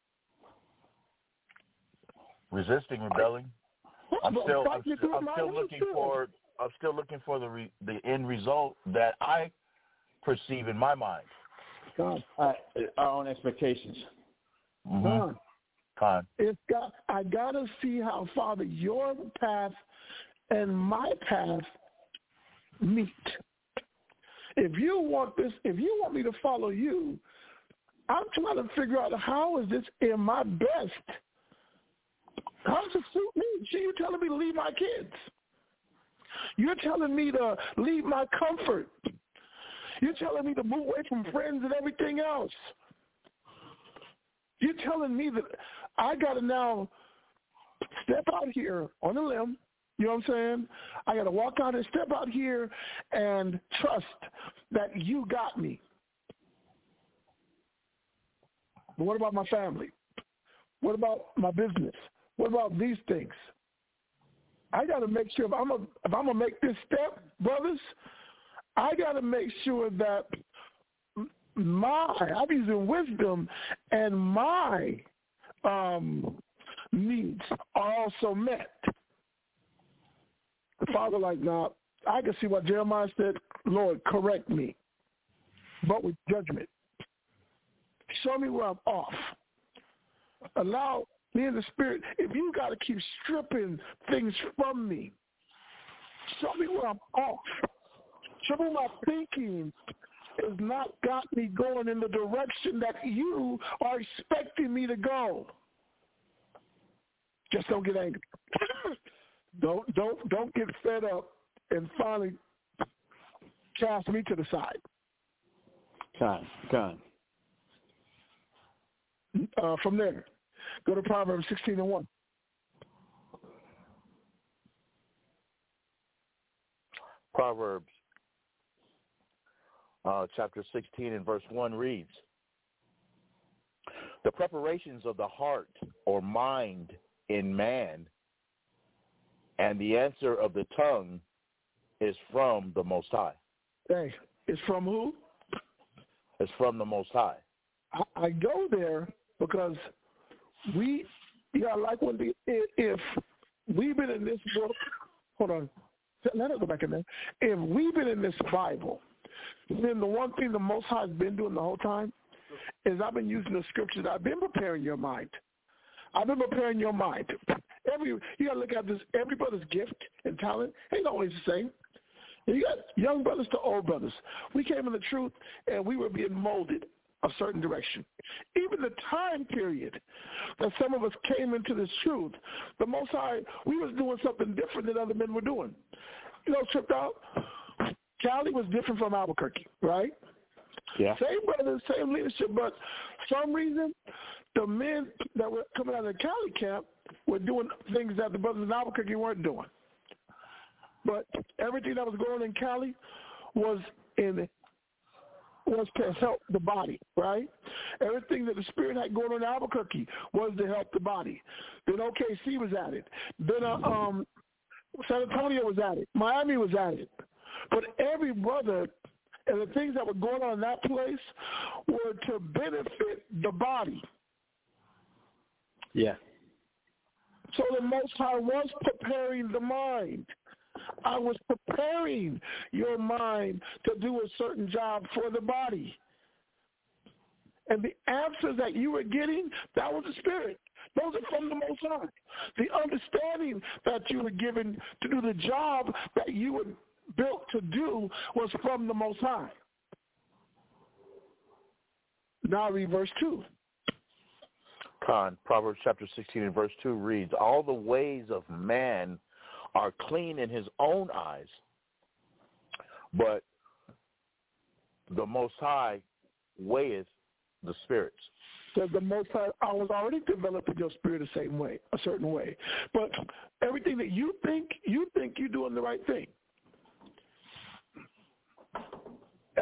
Resisting, rebelling. I'm still, I'm still, I'm still looking for, I'm still looking for the re, the end result that I perceive in my mind. God, uh, our own expectations. Mm-hmm. God. God. It's got. I gotta see how, Father, your path and my path meet. If you want this, if you want me to follow you, I'm trying to figure out how is this in my best. How does it suit me? See, you're telling me to leave my kids. You're telling me to leave my comfort. You're telling me to move away from friends and everything else. You're telling me that I got to now step out here on a limb. You know what I'm saying? I got to walk out and step out here and trust that you got me. But what about my family? What about my business? What about these things? I got to make sure if I'm a, if I'm gonna make this step, brothers, I got to make sure that my I'm using wisdom and my um, needs are also met. The Father, like, now I can see what Jeremiah said. Lord, correct me, but with judgment. Show me where I'm off. Allow me in the Spirit. If you got to keep stripping things from me, show me where I'm off. Show me my thinking has not got me going in the direction that you are expecting me to go. Just don't get angry. don't don't don't get fed up and finally cast me to the side. Con, con. Uh, from there, go to Proverbs sixteen and one. Proverbs uh, chapter sixteen and verse one reads, "The preparations of the heart or mind in man, and the answer of the tongue is from the Most High." Hey, it's from who? It's from the Most High. I, I go there because we, yeah, like when the, if we've been in this book, hold on, let it go back in there. If we've been in this Bible, then the one thing the Most High has been doing the whole time is I've been using the scriptures. I've been preparing your mind. I've been preparing your mind. Every you gotta look at this. Every brother's gift and talent ain't always the same. And you got young brothers to old brothers. We came in the truth, and we were being molded a certain direction. Even the time period that some of us came into this truth, the Most High, we was doing something different than other men were doing. You know, tripped out. Cali was different from Albuquerque, right? Yeah. Same brothers, same leadership, but for some reason, the men that were coming out of the Cali camp were doing things that the brothers in Albuquerque weren't doing. But everything that was going on in Cali was in was to help the body, right? Everything that the Spirit had going on in Albuquerque was to help the body. Then O K C was at it. Then uh, um, San Antonio was at it. Miami was at it. But every brother and the things that were going on in that place were to benefit the body. Yeah. So the Most High was preparing the mind. I was preparing your mind to do a certain job for the body. And the answers that you were getting, that was the Spirit. Those are from the Most High. The understanding that you were given to do the job that you were built to do was from the Most High. Now read verse two. Con, Proverbs chapter sixteen and verse two reads, "All the ways of man are clean in his own eyes, but the Most High weigheth the spirits." So the Most High, I was already developing your spirit the same way, a certain way. But everything that you think, you think you're doing the right thing.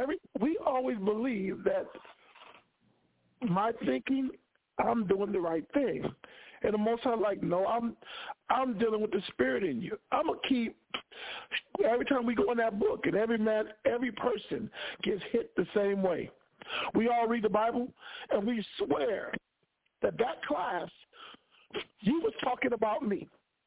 every we always believe that my thinking, I'm doing the right thing. And the Most High like, no, I'm I'm dealing with the spirit in you. I'm going to keep, every time we go in that book, and every man, every person gets hit the same way. We all read the Bible, and we swear that that class, you was talking about me.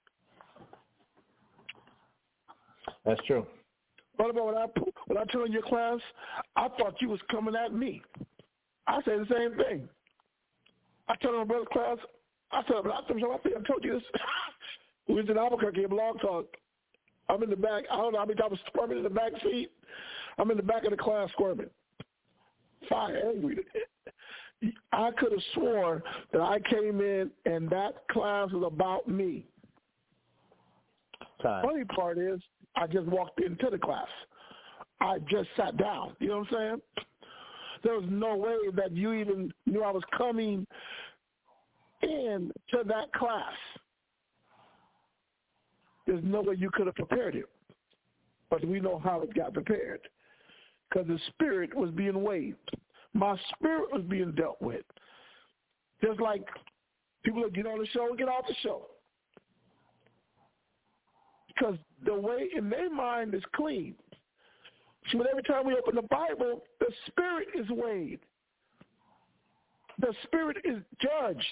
That's true. What about when I, when I told your class, I thought you was coming at me. I say the same thing. I told my brother's class, I told him, I told him, I think I told you this. We was in Albuquerque in Blog Talk. I'm in the back. I don't know. I mean, I was squirming in the back seat. I'm in the back of the class squirming. Fire, angry. I could have sworn that I came in and that class was about me. Time. Funny part is, I just walked into the class. I just sat down. You know what I'm saying? There was no way that you even knew I was coming in to that class. There's no way you could have prepared it. But we know how it got prepared. Because the spirit was being weighed. My spirit was being dealt with. Just like people that get on the show and get off the show. Because the way in their mind is clean. See, but every time we open the Bible, the spirit is weighed. The spirit is judged.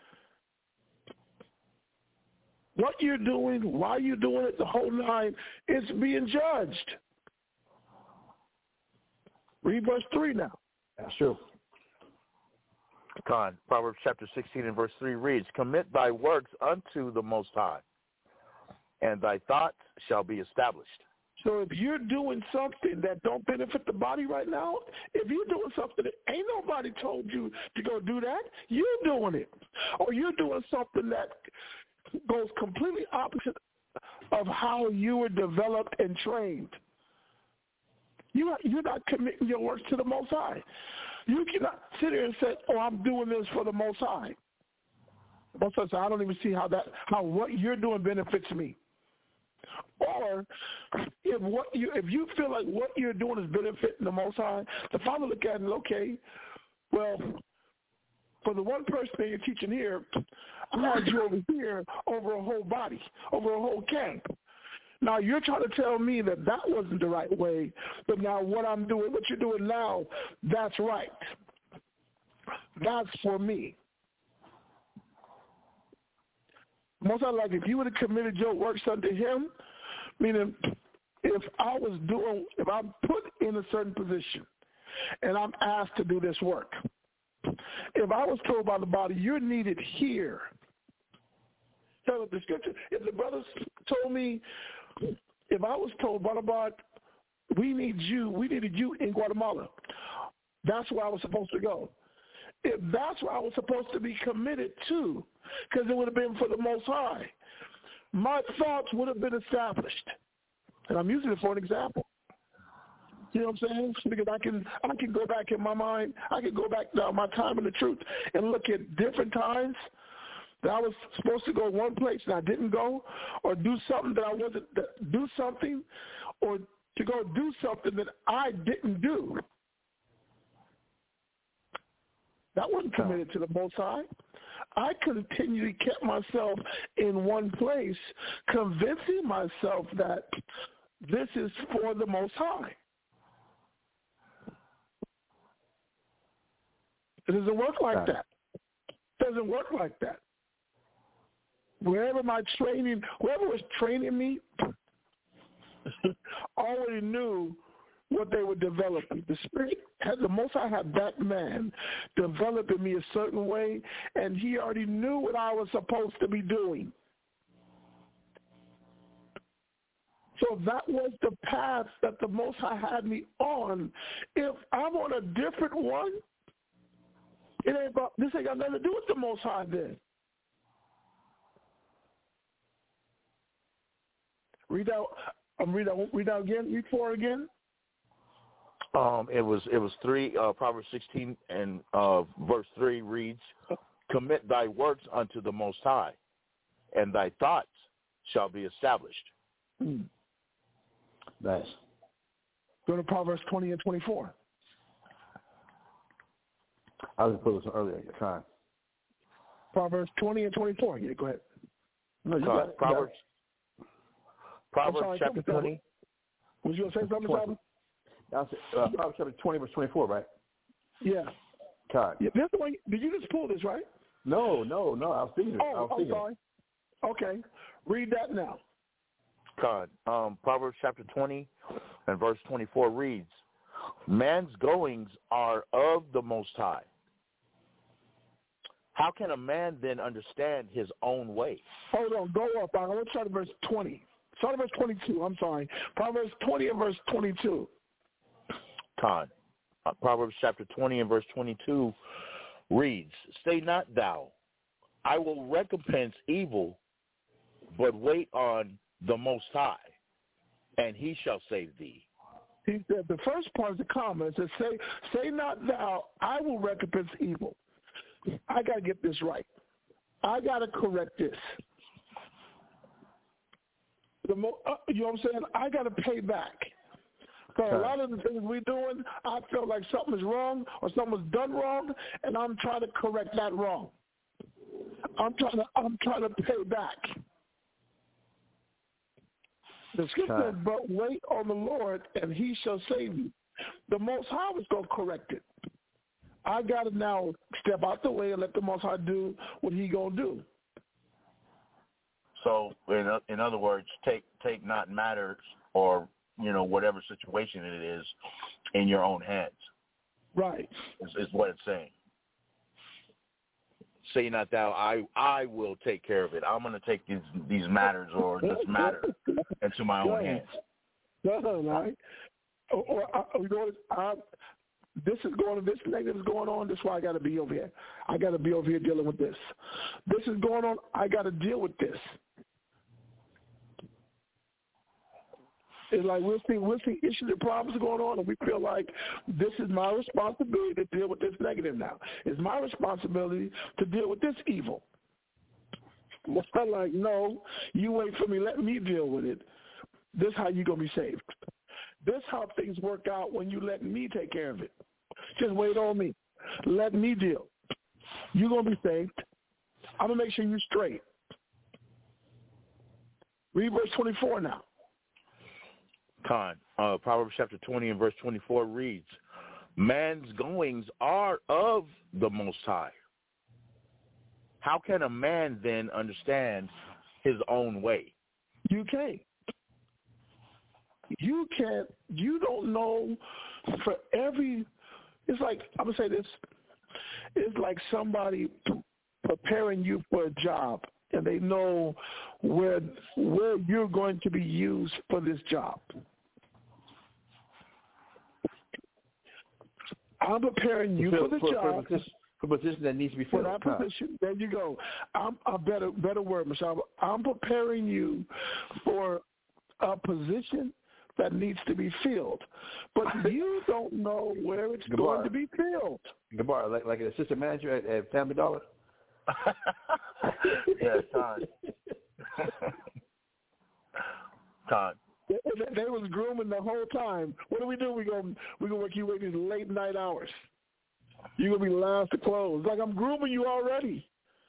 What you're doing, why you're doing it, the whole nine, it's being judged. Read verse three now. That's true. Con, Proverbs chapter sixteen and verse three reads, commit thy works unto the Most High, and thy thoughts shall be established. So if you're doing something that don't benefit the body right now, if you're doing something that ain't nobody told you to go do that, you're doing it. Or you're doing something that goes completely opposite of how you were developed and trained. You are, you're not committing your works to the Most High. You cannot sit here and say, oh, I'm doing this for the Most High. The Most High said, I don't even see how that, how what you're doing benefits me. Or if what you if you feel like what you're doing is benefiting the Most High, the Father look at it and okay, well, for the one person that you're teaching here, I had you over here over a whole body, over a whole camp. Now you're trying to tell me that that wasn't the right way, but now what I'm doing, what you're doing now, that's right. That's for me. Most I like if you would have committed your works unto Him, meaning if I was doing, if I'm put in a certain position and I'm asked to do this work, if I was told by the body, you're needed here, tell the scripture, if the brothers told me, if I was told by the body, we need you, we needed you in Guatemala, that's where I was supposed to go. If that's where I was supposed to be committed to, because it would have been for the Most High, my thoughts would have been established. And I'm using it for an example. You know what I'm saying? Because I can I can go back in my mind, I can go back to my time in the truth and look at different times that I was supposed to go one place and I didn't go, or do something that I wasn't, do something, or to go do something that I didn't do. That wasn't committed to the Most High. I continually kept myself in one place, convincing myself that this is for the Most High. It doesn't work like that. It doesn't work like that. Wherever my training, whoever was training me already knew what they were developing. The Spirit had, the Most High had that man developing me a certain way, and he already knew what I was supposed to be doing. So that was the path that the Most High had me on. If I'm on a different one, it ain't about, this ain't got nothing to do with the Most High then. Read out, um, read out, read out again, read four again. Um, it was it was three. Uh, Proverbs sixteen and uh, verse three reads, "Commit thy works unto the Most High, and thy thoughts shall be established." Hmm. Nice. Go to Proverbs twenty and twenty-four. I was going to put this earlier. Con. Proverbs twenty and twenty-four. Yeah, go ahead. No, you got it. Proverbs. Proverbs sorry, chapter twenty. Was you going to say something, Simon? Uh, Proverbs chapter twenty, verse twenty-four, right? Yeah. Con. Yeah, this one, did you just pull this, right? No, no, no. I was thinking. Oh, I was I'm thinking. sorry. Okay. Read that now. God, um, Proverbs chapter twenty and verse twenty-four reads, man's goings are of the Most High. How can a man then understand his own way? Hold on. Go up. I want to start at verse twenty. Start at verse twenty-two. I'm sorry. Proverbs twenty and verse twenty-two. Con. Uh, Proverbs chapter twenty and verse twenty-two reads, say not thou, I will recompense evil, but wait on the Most High, and he shall save thee. He said, the first part of the comment says, say, say not thou, I will recompense evil. I got to get this right. I got to correct this. The mo- uh, you know what I'm saying? I got to pay back. Because a lot of the things we're doing, I feel like something is wrong or something was done wrong, and I'm trying to correct that wrong. I'm trying to, I'm trying to pay back. The scripture says, but wait on the Lord, and he shall save you. The Most High was going to correct it. I got to now step out the way and let the Most High do what he going to do. So, in, in other words, take take not matters or, you know, whatever situation it is in your own hands. Right. Is, is what it's saying. Say not thou, I I will take care of it. I'm going to take these these matters or this matter into my own hands. That's all right. Or, or, uh, you know, I, this is going, this negative is going on. This is why I got to be over here. I got to be over here dealing with this. This is going on. I got to deal with this. It's like we'll see, we'll see issues and problems going on, and we feel like this is my responsibility to deal with this negative now. It's my responsibility to deal with this evil. I'm like, no, you wait for me. Let me deal with it. This is how you're going to be saved. This is how things work out when you let me take care of it. Just wait on me. Let me deal. You're going to be saved. I'm going to make sure you're straight. Read verse twenty-four now. Con, uh, Proverbs chapter twenty and verse twenty-four reads, man's goings are of the Most High. How can a man then understand his own way? You can't. You can't. You don't know for every, it's like, I'm going to say this, it's like somebody preparing you for a job, and they know where where you're going to be used for this job. I'm preparing you for, for the for, job. For a, position, for a position that needs to be filled. For that position, there you go. I'm a better better word, Michelle. I'm preparing you for a position that needs to be filled, but you don't know where it's Gabar. going to be filled. Gabar, like like an assistant manager at, at Family Dollar. Yeah, Todd. Todd. They, they was grooming the whole time. What do we do? We go we gonna work you wait these late night hours. You're gonna be last to close. Like, I'm grooming you already.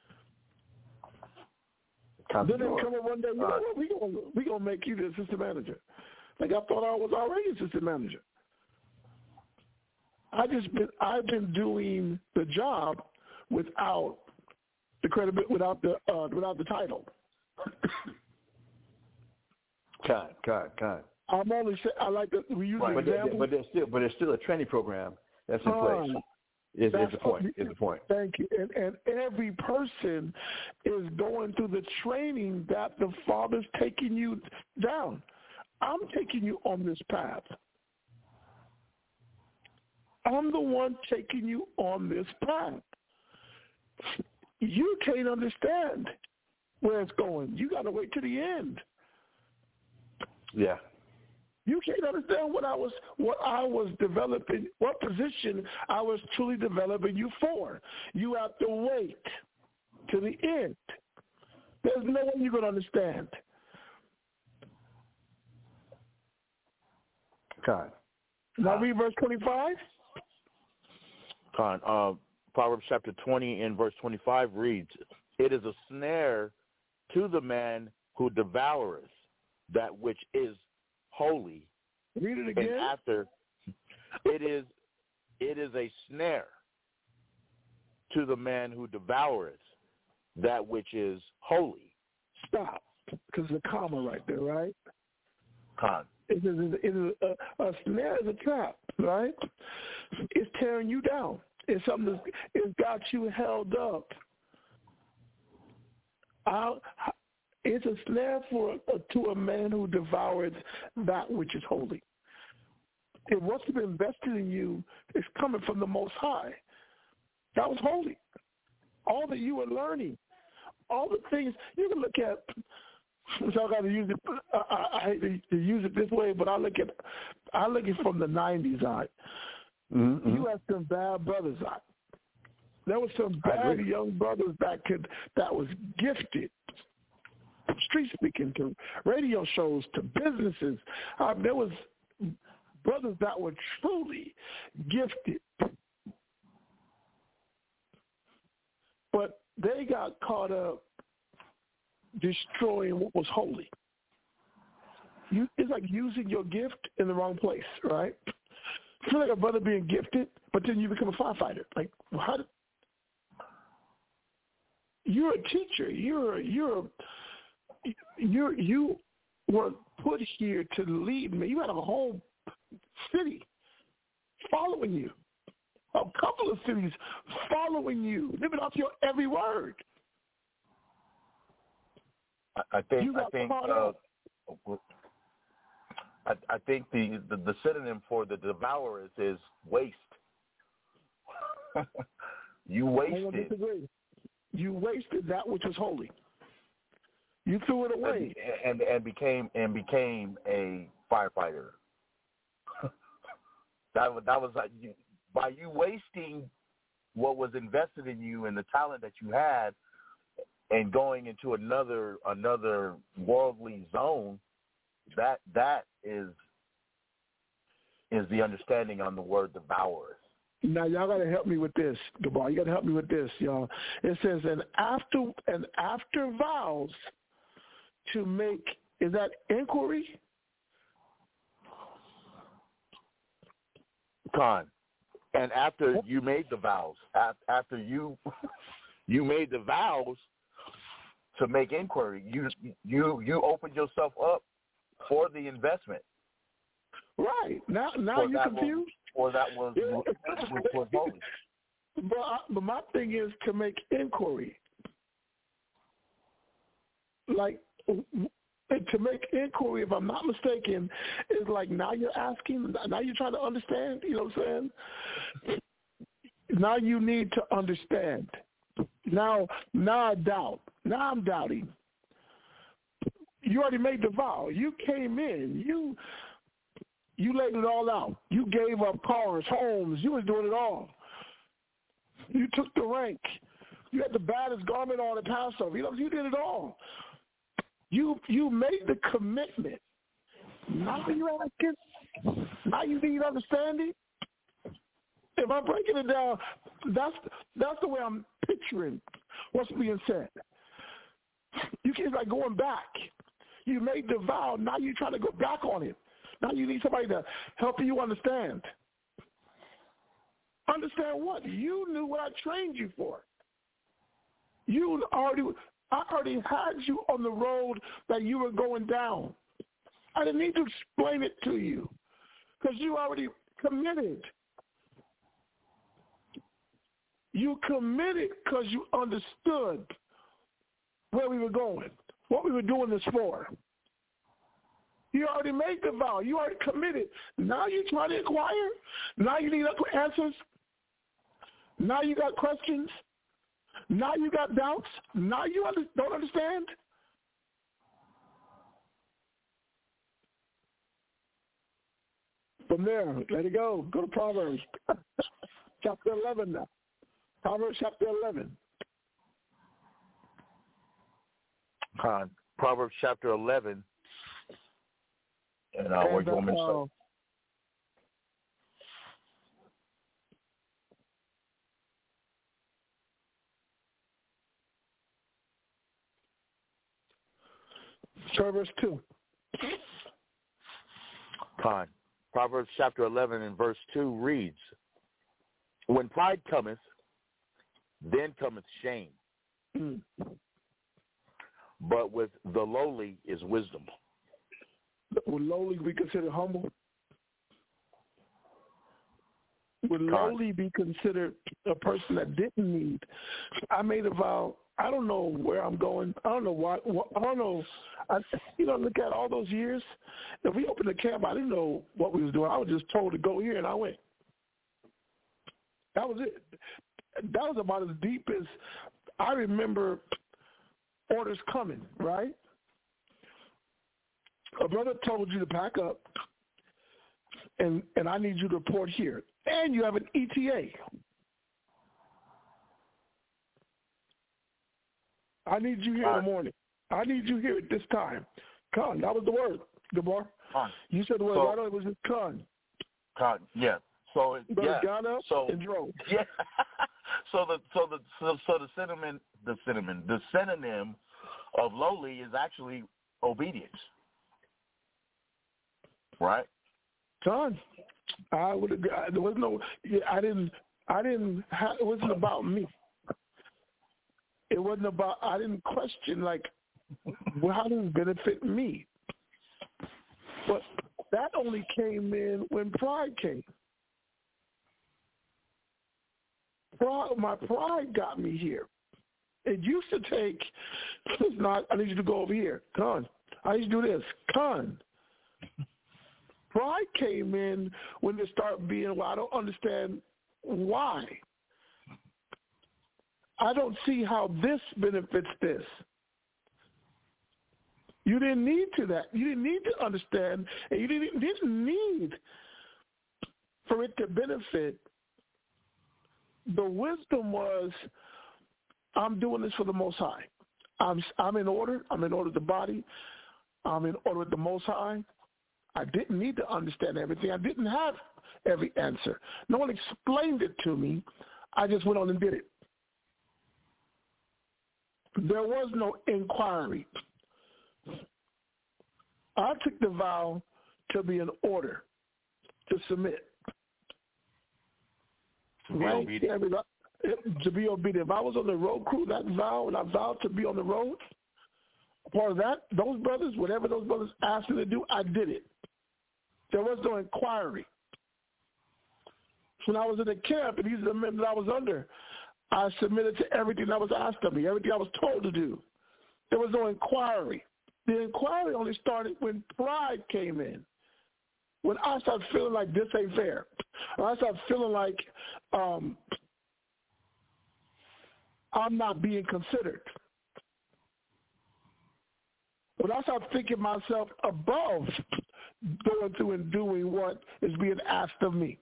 Then they come up one day, you know what, we gonna we gonna make you the assistant manager. Like, I thought I was already assistant manager. I just been I've been doing the job without the credit, without the uh, without the title. God, God, God. I'm only say, I like that we use right. the but example. There, but there's still but there's still a training program that's in place. Um, Is, That's is the point. Is the point. Thank you. And, and every person is going through the training that the Father's taking you down. I'm taking you on this path. I'm the one taking you on this path. You can't understand where it's going. You got to wait to the end. Yeah. You can't understand what I was what I was developing, what position I was truly developing you for. You have to wait to the end. There's no way you're going to understand. God. Now read verse twenty-five. Con, uh, Proverbs chapter twenty and verse twenty-five reads, "It is a snare to the man who devoureth that which is holy." Read it again. And after, it is, it is a snare to the man who devoureth that which is holy. Stop, because there's a comma right there, right? Con. It is, it is a, a snare is a trap, right? It's tearing you down. It's something that's it's got you held up. I'll, it's a snare for a, to a man who devours that which is holy. And what's been invested in you is coming from the Most High. That was holy. All that you were learning, all the things you can look at. Which I got to use it. I, I hate to, to use it this way, but I look at I look at it from the nineties on. Mm-hmm. You had some bad brothers on. There was some bad young brothers that could that was gifted. Street speaking to radio shows to businesses. Uh, there was brothers that were truly gifted, but they got caught up destroying what was holy. You, it's like using your gift in the wrong place, right? It's like a brother being gifted, but then you become a firefighter. Like, how did, you're a teacher. You're you're you're you were put here to lead me. You had a whole city following you, a couple of cities following you, living off your every word. I think I think uh, I, I think the, the, the synonym for the devourers is waste. You wasted. You wasted that which was holy. You threw it away, and, and and became and became a firefighter. that was that was like you, by you wasting what was invested in you and the talent that you had. And going into another another worldly zone, that that is is the understanding on the word devourers. Now y'all gotta help me with this, Gabar. You gotta help me with this, y'all. It says and after and after vows to make is that inquiry? Con. And after you made the vows, after you you made the vows. To make inquiry, you you you opened yourself up for the investment. Right now, now you're confused. Or that was which was holy. But, but my thing is to make inquiry. Like to make inquiry, if I'm not mistaken, is like now you're asking, now you're trying to understand. You know what I'm saying? Now you need to understand. Now, now I doubt. Now I'm doubting. You already made the vow. You came in. You you laid it all out. You gave up cars, homes. You was doing it all. You took the rank. You had the baddest garment on at Passover. You know, you did it all. You you made the commitment. Now you're asking. Now you need understanding. If I'm breaking it down, that's that's the way I'm picturing what's being said. You can't like going back. You made the vow. Now you're trying to go back on it. Now you need somebody to help you understand. Understand what? You knew what I trained you for. You already, I already had you on the road that you were going down. I didn't need to explain it to you because you already committed. You committed because you understood where we were going, what we were doing this for. You already made the vow. You already committed. Now you're trying to inquire. Now you need answers. Now you got questions. Now you got doubts. Now you under, don't understand. From there, let it go. Go to Proverbs chapter eleven now. Proverbs chapter eleven. Uh, Proverbs chapter eleven. And uh, where you want me to start? Start verse two. Con. Proverbs chapter eleven and verse two reads, when pride cometh, then cometh shame. Mm. But with the lowly is wisdom. Would lowly be considered humble? Would lowly be considered a person that didn't need? I made a vow. I don't know where I'm going. I don't know why. I don't know. I, you know, look at all those years. If we opened the camp, I didn't know what we was doing. I was just told to go here, and I went. That was it. That was about as deep as I remember orders coming, right? A brother told you to pack up, and, and I need you to report here. And you have an E T A. I need you here in the morning. I need you here at this time. Con, that was the word, DeBar. Con. You said the word so, right on, it was just con. Con, yeah. So Brother yeah. got up so, and drove. Yeah. so the so the so, so the synonym the synonym the synonym of lowly is actually obedience. Right? Con. I would agree. There was no. I didn't. I didn't. Have, it wasn't about me. It wasn't about. I didn't question like, well, how does it benefit me? But that only came in when pride came. Pride, my pride got me here. It used to take. It's not. I need you to go over here. Con. I need you to do this. Con. Pride came in when it started being, well, I don't understand why. I don't see how this benefits this. You didn't need to that. You didn't need to understand, and you didn't, didn't need for it to benefit. The wisdom was, I'm doing this for the Most High. I'm, I'm in order. I'm in order with the body. I'm in order with the Most High. I didn't need to understand everything. I didn't have every answer. No one explained it to me. I just went on and did it. There was no inquiry. I took the vow to be in order, to submit. To be right? obedient. To be obedient. If I was on the road crew, that vow, and I vowed to be on the road, part of that, those brothers, whatever those brothers asked me to do, I did it. There was no inquiry. When I was in the camp, and these are the men that I was under, I submitted to everything that was asked of me, everything I was told to do. There was no inquiry. The inquiry only started when pride came in. When I started feeling like this ain't fair. When I started feeling like um, I'm not being considered. When I start thinking myself above going through and doing what is being asked of me.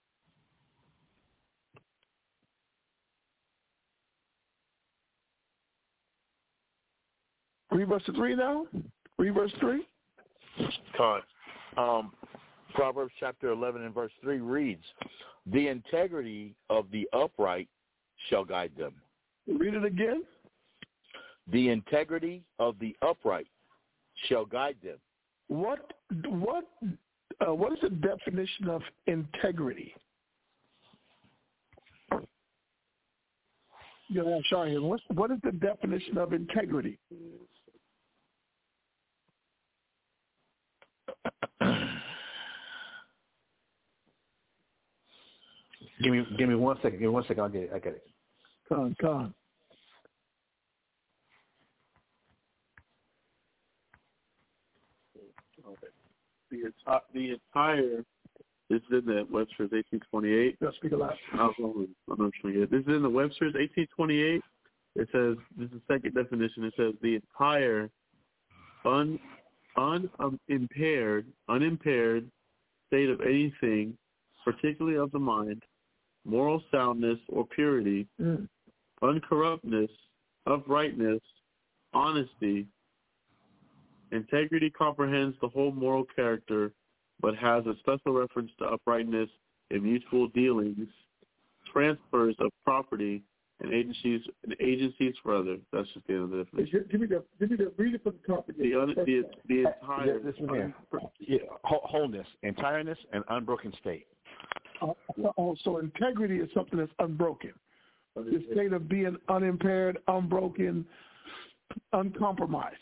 Read verse three now. Read verse three. Con. Um, Proverbs chapter eleven and verse three reads, the integrity of the upright shall guide them. Read it again. The integrity of the upright shall guide them. What what uh, what is the definition of integrity? You know, sorry, here. What's, what is the definition of integrity? Give me, give me one second. Give me one second. I'll get it. I get it. Come on, come on. Okay. The, enti- the entire, this is in the Webster's eighteen twenty-eight. Let's speak aloud. I was on, I'm not sure yet. This is in the Webster's eighteen twenty-eight. It says, this is the second definition. It says the entire un, unimpaired, unimpaired state of anything, particularly of the mind, moral soundness or purity, mm. uncorruptness, uprightness, honesty. Integrity comprehends the whole moral character, but has a special reference to uprightness in mutual dealings, transfers of property, and agencies and agencies for others. That's just the end of the definition. Give me the give me the read it from the top again. The un, the, the entire this one here. Yeah, wholeness, entireness, and unbroken state. Uh, oh, so integrity is something that's unbroken. The state of being unimpaired, unbroken, uncompromised.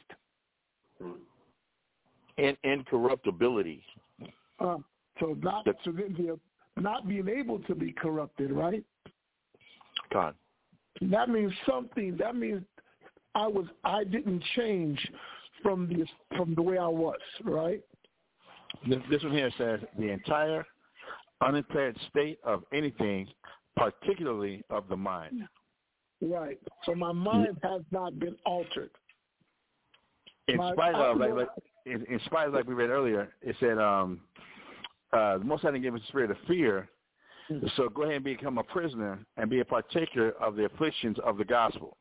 And incorruptibility. Uh, so not so then not being able to be corrupted, right? Con. That means something. That means I was I didn't change from the from the way I was, right? This, this one here says the entire unimpaired state of anything, particularly of the mind. Right. So my mind has not been altered. In my, spite of, like, like in, in spite of, like we read earlier, it said, um, uh, the Most High didn't give us a spirit of fear, mm-hmm. so go ahead and become a prisoner and be a partaker of the afflictions of the gospel.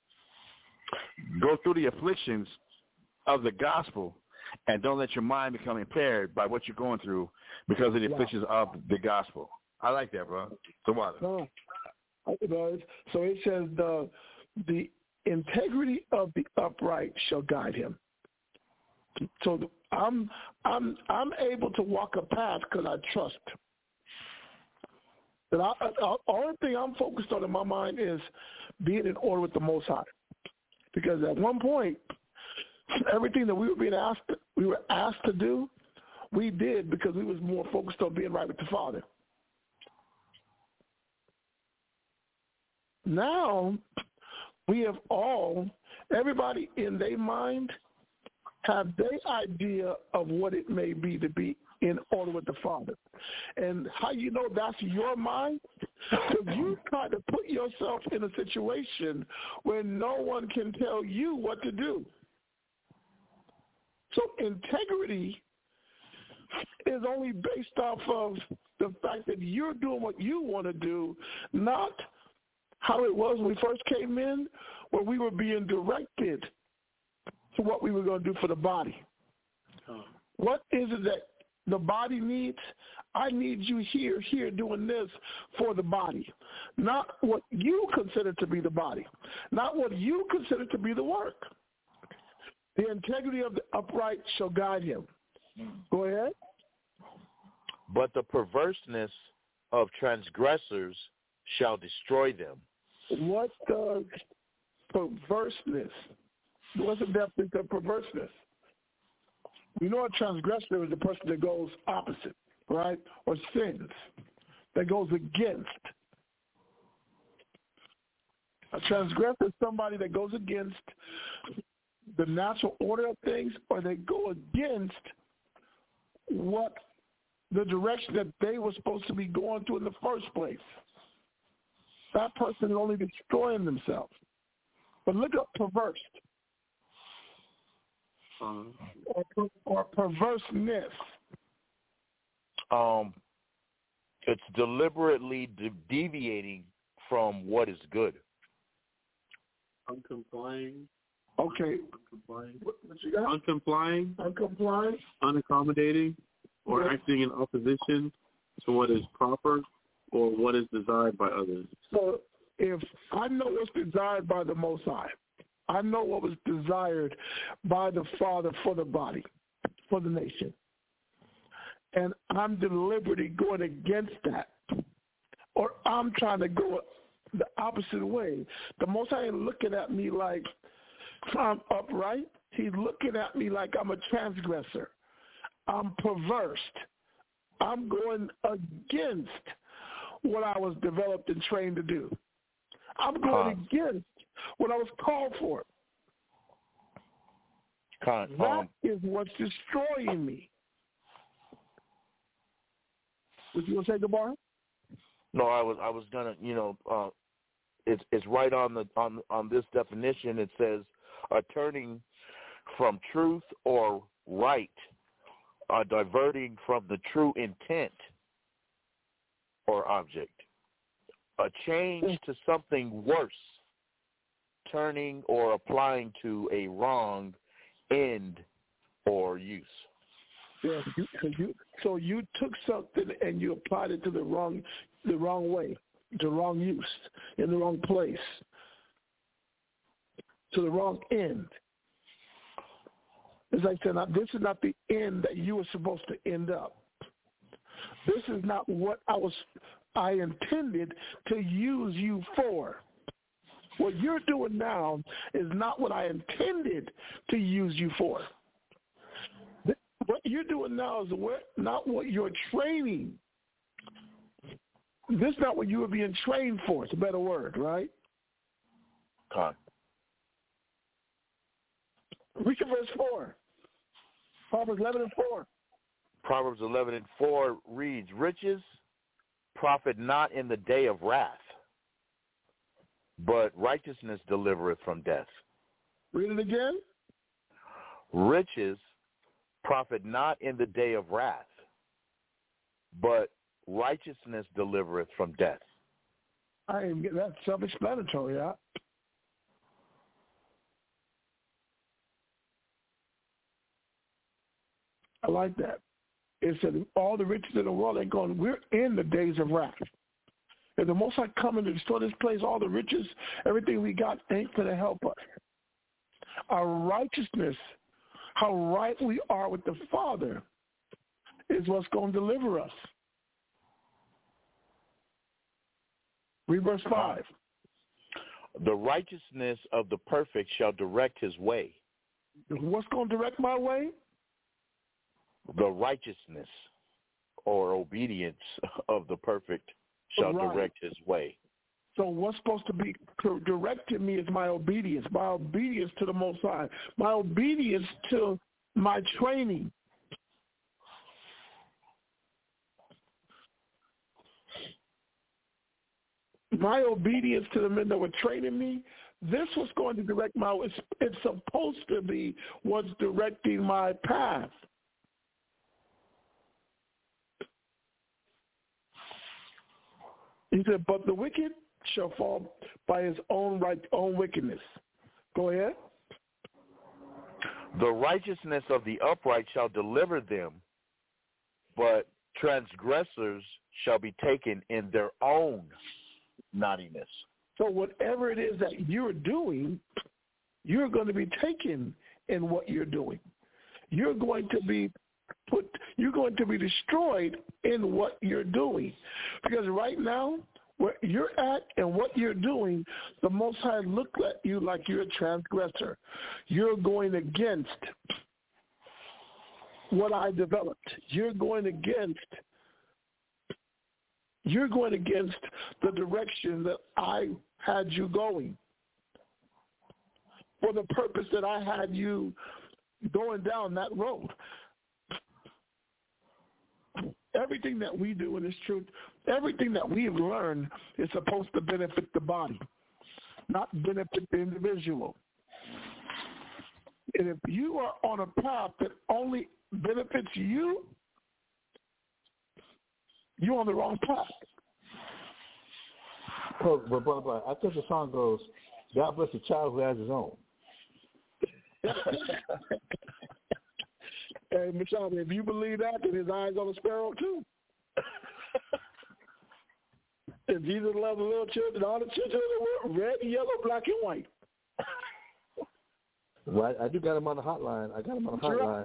Go through the afflictions of the gospel, and don't let your mind become impaired by what you're going through because of the wow. afflictions of the gospel. I like that, bro. So what? No. It does. So it says the the integrity of the upright shall guide him. So the, I'm I'm I'm able to walk a path because I trust. The only thing I'm focused on in my mind is being in order with the Most High, because at one point, everything that we were being asked we were asked to do, we did because we was more focused on being right with the Father. Now, we have all, everybody in their mind have their idea of what it may be to be in order with the Father. And how you know that's your mind? Because you try to put yourself in a situation where no one can tell you what to do. So integrity is only based off of the fact that you're doing what you want to do, not how it was when we first came in, where we were being directed to what we were going to do for the body. Oh. What is it that the body needs? I need you here, here, doing this for the body. Not what you consider to be the body. Not what you consider to be the work. The integrity of the upright shall guide him. Go ahead. But the perverseness of transgressors shall destroy them. What does perverseness? What's the definition of perverseness? We know a transgressor is a person that goes opposite, right? Or sins, that goes against. A transgressor is somebody that goes against the natural order of things, or they go against what the direction that they were supposed to be going to in the first place. That person is only destroying themselves. But look up perverse. Um, or, or perverseness. Um, it's deliberately de- deviating from what is good. Uncomplying. Okay. Uncomplying. What, what you got? Uncomplying. Uncomplying. Unaccommodating, or yeah. acting in opposition to what is proper or what is desired by others. So if I know what's desired by the Most High, I know what was desired by the Father for the body, for the nation, and I'm deliberately going against that, or I'm trying to go the opposite way, the Most High ain't looking at me like I'm upright. He's looking at me like I'm a transgressor. I'm perverse. I'm going against what I was developed and trained to do. I'm going huh. against what I was called for. Con, that um, is what's destroying me. What you want to say, Gabar? No, I was I was gonna, you know, uh, it's it's right on the on on this definition. It says a turning from truth or right, uh, diverting from the true intent or object, a change to something worse, turning or applying to a wrong end or use. Yeah, you, you, so you took something and you applied it to the wrong, the wrong way. to wrong use, in the wrong place, to the wrong end. As I said, this is not the end that you were supposed to end up. This is not what I was, I intended to use you for. What you're doing now is not what I intended to use you for. What you're doing now is not what you're training. This is not what you were being trained for. It's a better word, right? Con. Read verse four. Proverbs eleven and four. Proverbs eleven and four reads, riches profit not in the day of wrath, but righteousness delivereth from death. Read it again. Riches profit not in the day of wrath, but righteousness delivereth from death. I am getting that self-explanatory, huh? I like that. It said all the riches in the world ain't going. We're in the days of wrath. If the Most High coming to destroy this place, all the riches, everything we got ain't going to help us. Our righteousness, how right we are with the Father, is what's going to deliver us. Read verse five. The righteousness of the perfect shall direct his way. What's going to direct my way? The righteousness or obedience of the perfect shall right. direct his way. So what's supposed to be directing me is my obedience, my obedience to the Most High, my obedience to my training. My obedience to the men that were training me, this was going to direct my, it's, it's supposed to be what's directing my path. He said, but the wicked shall fall by his own right, own wickedness. Go ahead. The righteousness of the upright shall deliver them, but transgressors shall be taken in their own naughtiness. So whatever it is that you're doing, you're going to be taken in what you're doing. You're going to be put, you're going to be destroyed in what you're doing. Because right now, where you're at and what you're doing, the Most High looks at you like you're a transgressor. You're going against what I developed. You're going against You're going against the direction that I had you going for the purpose that I had you going down that road. Everything that we do in this truth, everything that we have learned is supposed to benefit the body, not benefit the individual. And if you are on a path that only benefits you, you're on the wrong path. But, but, but, but I think the song goes, God bless the child who has his own. Hey, Michelle, if you believe that, then his eyes on a sparrow too. And Jesus loves the little children, all the children in the world, red, yellow, black, and white. Well, I, I do got him on the hotline. I got him on the hotline.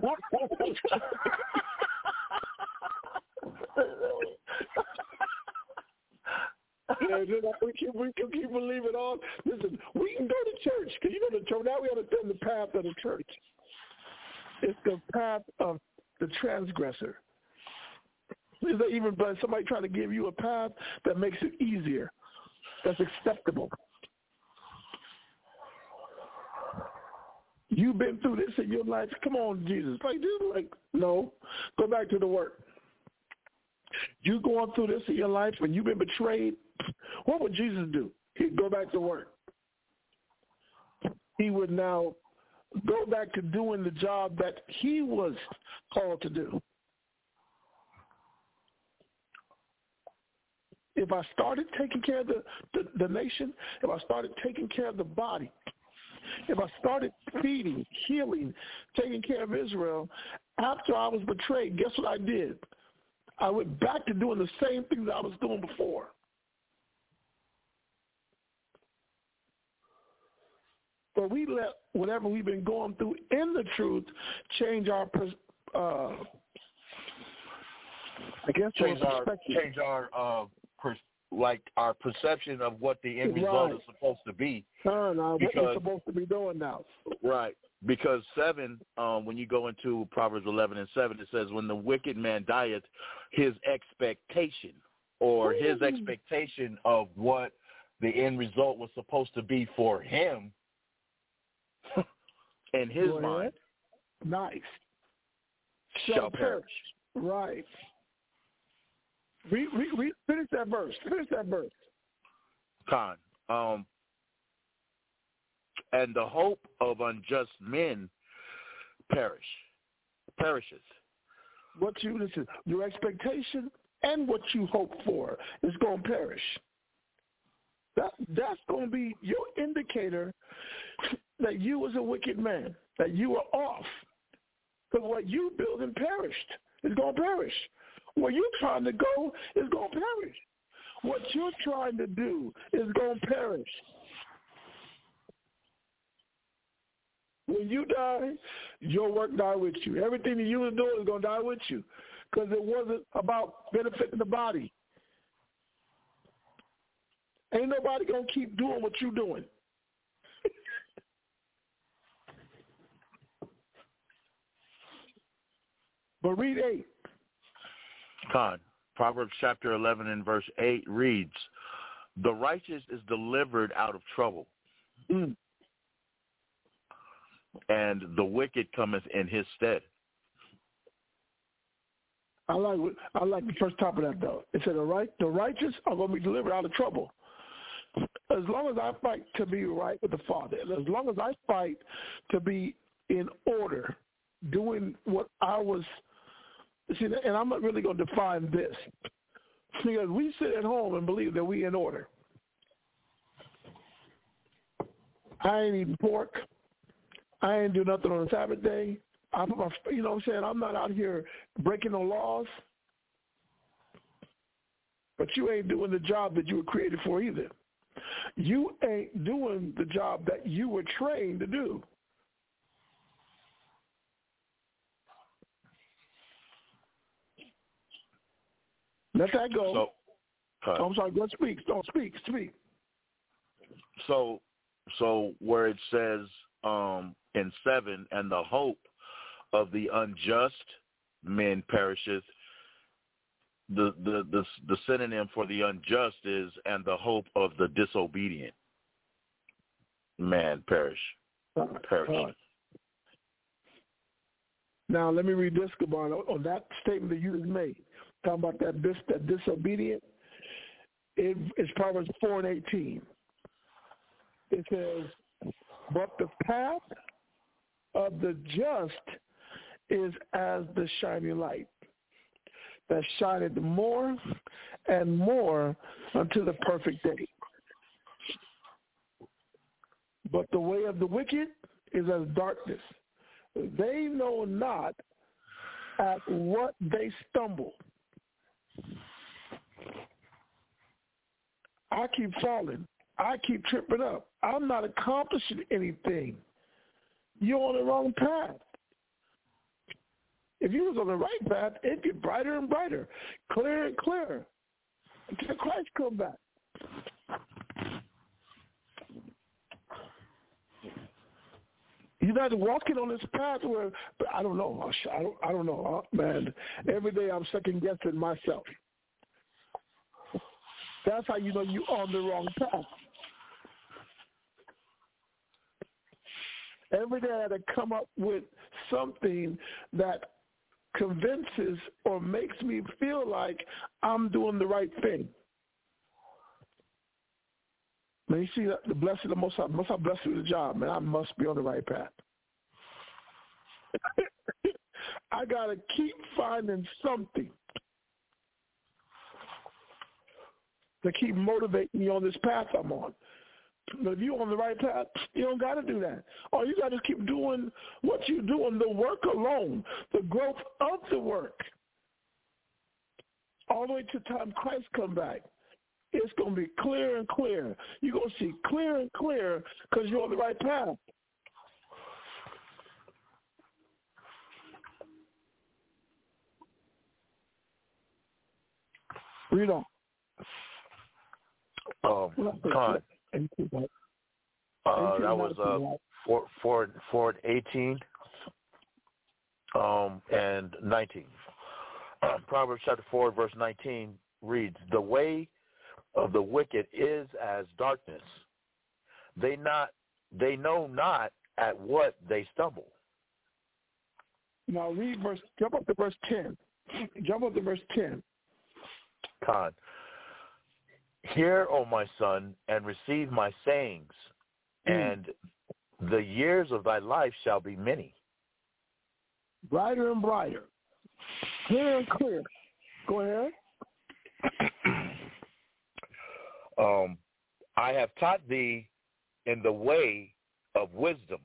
Yeah, we can we can keep believing on. Listen, we can go to church because you know the church. Now we understand the path of the church. It's the path of the transgressor. Is there even somebody trying to give you a path that makes it easier, that's acceptable? You've been through this in your life. Come on, Jesus. Like, dude, like, no. Go back to the work. You going through this in your life and you've been betrayed, what would Jesus do? He'd go back to work. He would now go back to doing the job that he was called to do. If I started taking care of the, the, the nation, if I started taking care of the body, if I started feeding, healing, taking care of Israel, after I was betrayed, guess what I did? I went back to doing the same thing that I was doing before. but we let whatever we've been going through in the truth change our, uh, I guess, change our perspective. change our uh, per, like our perception of what the end result right. is supposed to be. No, no, because, what we're supposed to be doing now. Right, because seven, um, when you go into Proverbs eleven and seven, it says, "When the wicked man dieth, his expectation or Ooh. his expectation of what the end result was supposed to be for him." In his Go mind, nice. Shall, shall perish. perish. Right. Read, read, read, finish that verse. Finish that verse. Con. Um, and the hope of unjust men perish, perishes. What you listen, your expectation and what you hope for is going to perish. That that's going to be your indicator that you was a wicked man, that you were off. Because what you built and perished is going to perish. Where you're trying to go is going to perish. What you're trying to do is going to perish. When you die, your work die with you. Everything that you were doing is going to die with you because it wasn't about benefiting the body. Ain't nobody going to keep doing what you're doing. But read eight. Con. Proverbs chapter eleven and verse eight reads, "The righteous is delivered out of trouble, mm. and the wicked cometh in his stead." I like I like the first top of that though. It said the right the righteous are going to be delivered out of trouble. As long as I fight to be right with the Father, as long as I fight to be in order, doing what I was. See, and I'm not really going to define this because we sit at home and believe that we in order. I ain't eating pork. I ain't do nothing on a Sabbath day. I'm, you know what I'm saying? I'm not out here breaking no laws. But you ain't doing the job that you were created for either. You ain't doing the job that you were trained to do. Let that go. So, uh, oh, I'm sorry. Go speak. Don't speak. Speak. So, so where it says um, in seven, and the hope of the unjust men perisheth. The, the the the synonym for the unjust is and the hope of the disobedient man perish. Perish. Now let me read this, Gabon, on that statement that you just made. Talking about that dis, that disobedient. It, it's Proverbs four and eighteen. It says, "But the path of the just is as the shining light, that shineth more and more unto the perfect day. But the way of the wicked is as darkness. They know not at what they stumble." I keep falling. I keep tripping up. I'm not accomplishing anything. You're on the wrong path. If you was on the right path, it'd get brighter and brighter, clearer and clearer, until Christ come back. You're not walking on this path where, but I don't know. I don't, I don't know, man. Every day I'm second guessing myself. That's how you know you're on the wrong path. Every day I had to come up with something that convinces or makes me feel like I'm doing the right thing. Man, you see that the blessing, the most I most I blessed with the job, man. I must be on the right path. I gotta keep finding something to keep motivating me on this path I'm on. But if you're on the right path, you don't got to do that. All you got to keep doing what you're doing, the work alone, the growth of the work, all the way to the time Christ come back. it's going to be clear and clear. You're going to see clear and clear because you're on the right path. Read on. Um, Con, uh, that was uh, four, four, four, eighteen um, and nineteen. Uh, Proverbs chapter four, verse nineteen reads, "The way of the wicked is as darkness. They not, they know not at what they stumble." Now read verse. Jump up to verse ten. Jump up to verse ten. Con, "Hear, O my son, and receive my sayings, mm. and the years of thy life shall be many." Brighter and brighter. Clear and clear. Go ahead. um, "I have taught thee in the way of wisdom.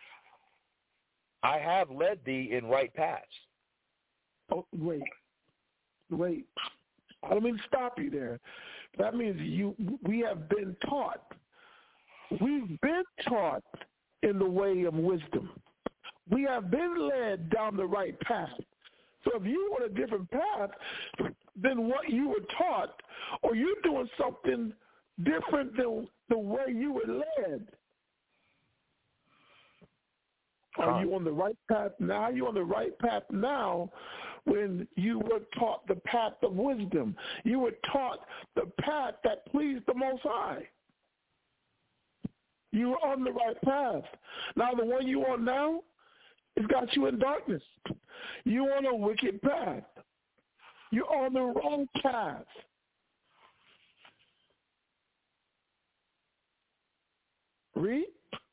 I have led thee in right paths." Oh, wait. Wait. I don't mean to stop you there. That means you. We have been taught. We've been taught in the way of wisdom. We have been led down the right path. So if you want a different path than what you were taught, or you're doing something different than the way you were led, are you on the right path now? Are you on the right path now when you were taught the path of wisdom? You were taught the path that pleased the Most High. You were on the right path. Now the one you're on now, it's got you in darkness. You're on a wicked path. You're on the wrong path. Read.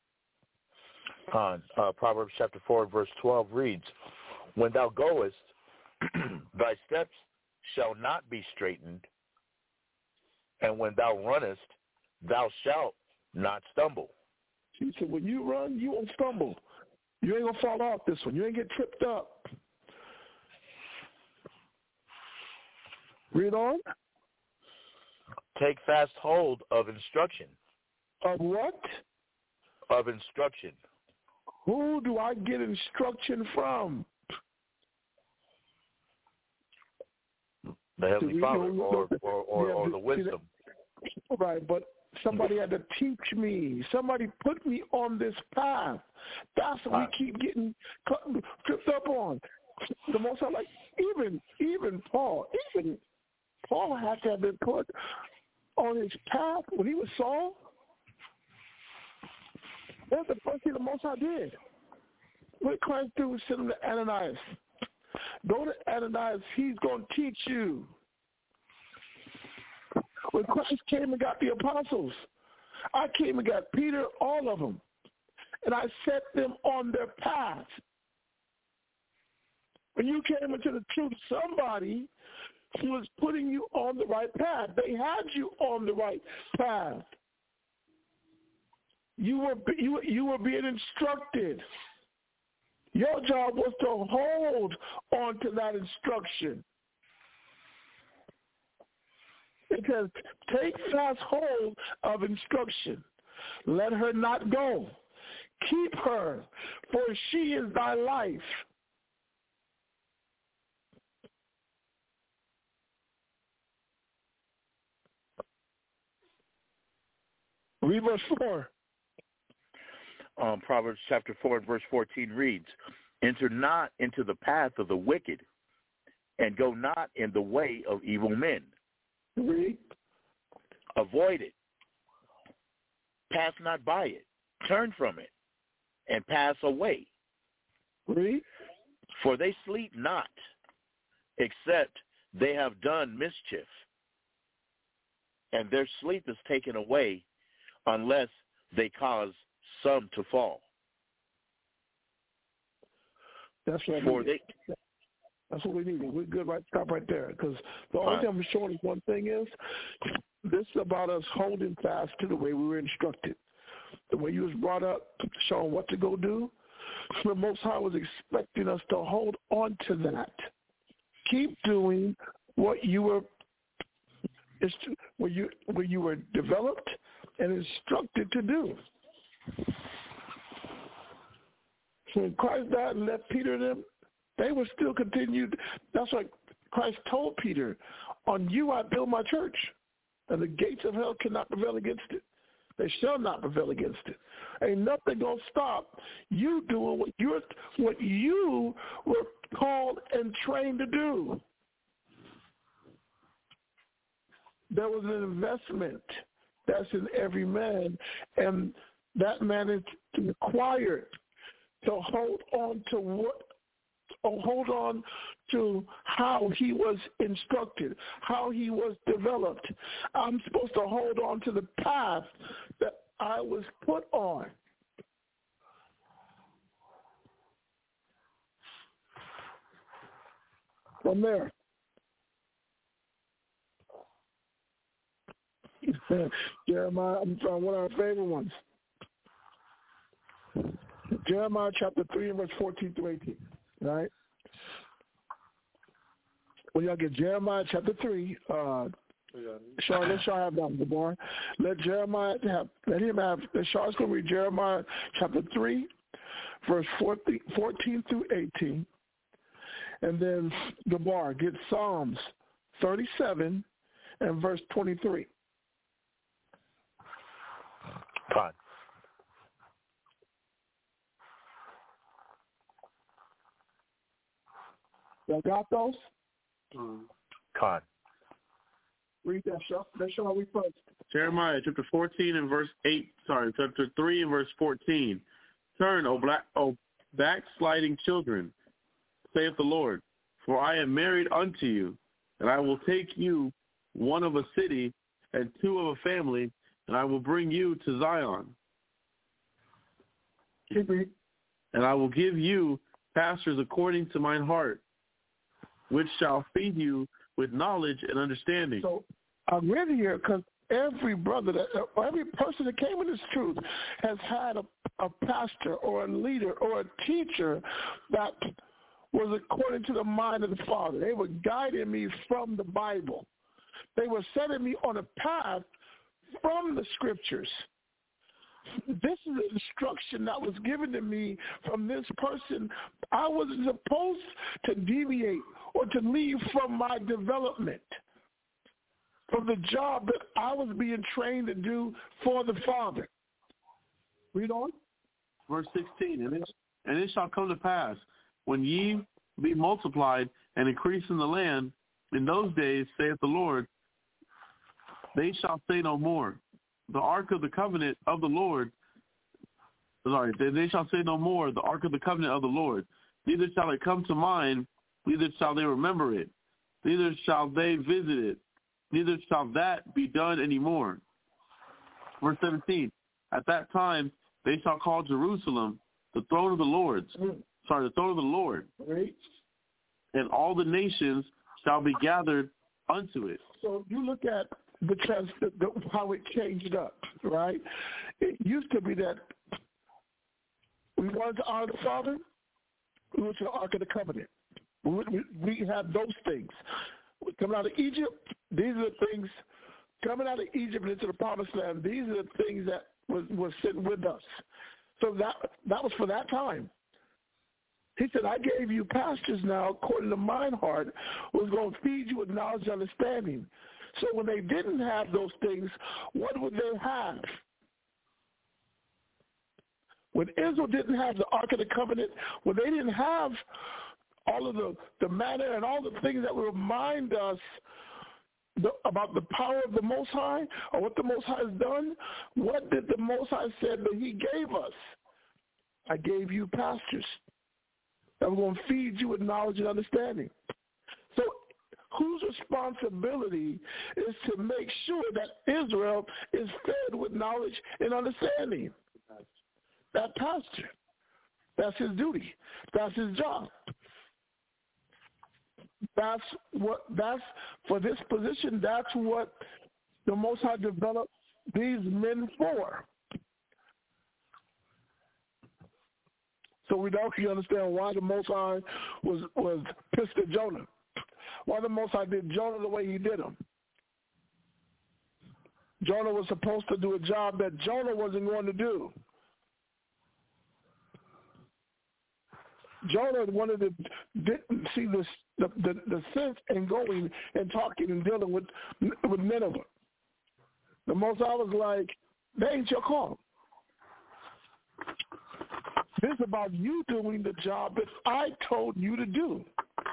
On uh, Proverbs chapter four, verse twelve reads, "When thou goest, thy steps shall not be straitened, and when thou runnest, thou shalt not stumble." He said, when you run, you won't stumble. You ain't going to fall off this one. You ain't get tripped up. Read on. "Take fast hold of instruction." Of what? Of instruction. Who do I get instruction from? The Heavenly Father, or, or, or, yeah, or the wisdom. Right, but somebody had to teach me. Somebody put me on this path. That's what we keep getting tripped up on. The most I like, even even Paul, even Paul had to have been put on his path when he was Saul. That's the first thing the Most High did. What Christ do was send him to Ananias. Go to Ananias. He's going to teach you. When Christ came and got the apostles, I came and got Peter, all of them, and I set them on their path. When you came into the truth, somebody was putting you on the right path. They had you on the right path. You were you you were being instructed. Your job was to hold on to that instruction. It says, take fast hold of instruction. Let her not go. Keep her, for she is thy life. Read verse four. Um, Proverbs chapter four and verse fourteen reads, "Enter not into the path of the wicked, and go not in the way of evil men." Read. "Avoid it. Pass not by it. Turn from it, and pass away." Read. "For they sleep not, except they have done mischief, and their sleep is taken away unless they cause some to fall." That's what For they, That's what we need. We're good. Right, stop right there. Because the only right. thing I'm showing is one thing is this is about us holding fast to the way we were instructed, the way you was brought up, showing what to go do. The Most High was expecting us to hold on to that. Keep doing what you were It's what you what you were developed and instructed to do. So when Christ died and left Peter and them, they were still continued. That's why Christ told Peter, "On you I build my church, and the gates of hell cannot prevail against it. They shall not prevail against it. Ain't nothing gonna stop you doing what you're what you were called and trained to do." There was an investment that's in every man, and that man is required to hold on to what, or hold on to how he was instructed, how he was developed. I'm supposed to hold on to the path that I was put on. From there. Jeremiah, I'm sorry, one of our favorite ones. Jeremiah chapter three and verse fourteen through eighteen. Right? Well, y'all get Jeremiah chapter three. Uh, Sean, let Sean have that, boy. Let Jeremiah have. Let him have. Let Sean's going to read Jeremiah chapter three, verse fourteen, fourteen through eighteen, and then Gabar get Psalms thirty-seven and verse twenty-three. Con. Y'all got those? Con. Read that, Sean. Let's show how we first. Jeremiah chapter fourteen and verse eight. Sorry, chapter three and verse fourteen. Turn, O black, O backsliding children, saith the Lord, for I am married unto you, and I will take you, one of a city and two of a family, and I will bring you to Zion. And I will give you pastors according to mine heart, which shall feed you with knowledge and understanding. So I read here because every brother, that, or every person that came in this truth has had a, a pastor or a leader or a teacher that was according to the mind of the Father. They were guiding me from the Bible. They were setting me on a path from the Scriptures. This is the instruction that was given to me from this person. I wasn't supposed to deviate or to leave from my development, from the job that I was being trained to do for the Father. Read on. Verse sixteen, and it, and it shall come to pass, when ye be multiplied and increase in the land, in those days, saith the Lord, they shall say no more, the ark of the covenant of the Lord, sorry, they shall say no more, the ark of the covenant of the Lord, neither shall it come to mind, neither shall they remember it, neither shall they visit it, neither shall that be done any more. Verse seventeen, at that time they shall call Jerusalem the throne of the Lord's, mm. sorry, the throne of the Lord, right. And all the nations shall be gathered unto it. So you look at the, trans, the, the how it changed up, right? It used to be that we wanted to honor the Father, we went to the Ark of the Covenant. We, we, we had those things. Coming out of Egypt, these are the things, coming out of Egypt into the Promised Land, these are the things that was, was sitting with us. So that that was for that time. He said, I gave you pastors now, according to mine heart, who's going to feed you with knowledge and understanding. So when they didn't have those things, what would they have? When Israel didn't have the Ark of the Covenant, when they didn't have all of the, the manna and all the things that would remind us the, about the power of the Most High or what the Most High has done, what did the Most High say that he gave us? I gave you pastors that were going to feed you with knowledge and understanding. So whose responsibility is to make sure that Israel is fed with knowledge and understanding? That pastor. That's his duty. That's his job. That's what, that's, for this position, that's what the Most High developed these men for. So we don't really understand why the Most High was, was pissed at Jonah. Why the Most High did Jonah the way he did him. Jonah was supposed to do a job that Jonah wasn't going to do. Jonah wanted to didn't see this, the, the the sense in going and talking and dealing with with Nineveh. The Most High was like, "That ain't your call. This is about you doing the job that I told you to do."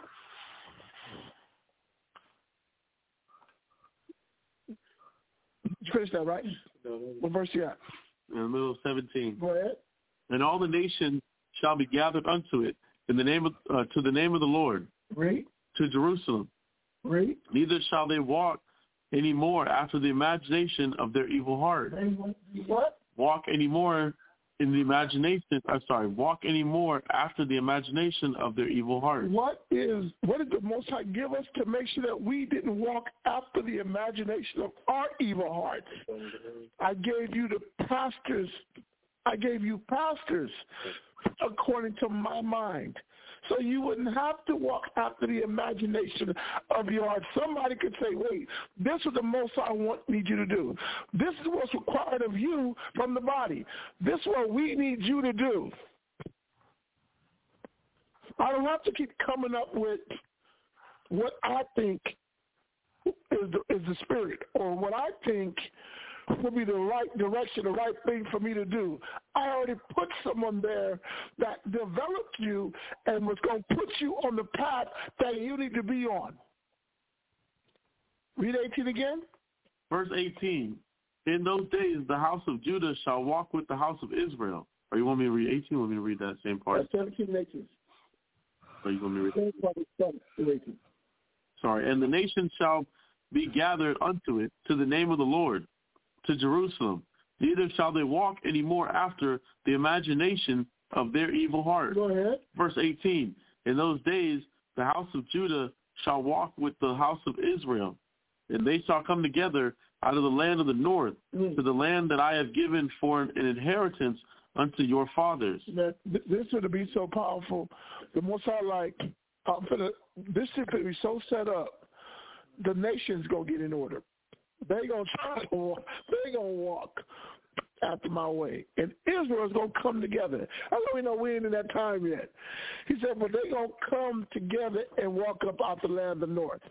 You finished that, right? What verse you at? In the middle of seventeen. Go ahead. And all the nations shall be gathered unto it in the name of uh, to the name of the Lord. Read. To Jerusalem. Read. Neither shall they walk any more after the imagination of their evil heart. What? Walk any more in the imagination. I'm sorry. Walk any more after the imagination of their evil heart. What is what did the Most High give us to make sure that we didn't walk after the imagination of our evil hearts? I gave you the pastors. I gave you pastors according to my mind. So you wouldn't have to walk after the imagination of your heart. Somebody could say, wait, this is the Most I want need you to do. This is what's required of you from the body. This is what we need you to do. I don't have to keep coming up with what I think is the, is the spirit, or what I think would be the right direction, the right thing for me to do. I already put someone there that developed you and was going to put you on the path that you need to be on. Read eighteen again. Verse eighteen. In those days the house of Judah shall walk with the house of Israel. Or you want me to read eighteen or want me to read that same part? That's seventeen and eighteen. Or you want me to read eighteen. Sorry. And the nations shall be gathered unto it to the name of the Lord, to Jerusalem. Neither shall they walk any more after the imagination of their evil heart. Go ahead. Verse eighteen. In those days the house of Judah shall walk with the house of Israel, and they shall come together out of the land of the north mm. to the land that I have given for an, an inheritance unto your fathers. That, this would be so powerful. The most I like, uh, for the, this is going to be so set up, the nations going to get in order. They're going to try to walk. They're going to walk after my way. And Israel's going to come together. I know we know we ain't in that time yet. He said, but they're going to come together and walk up out the land of the north.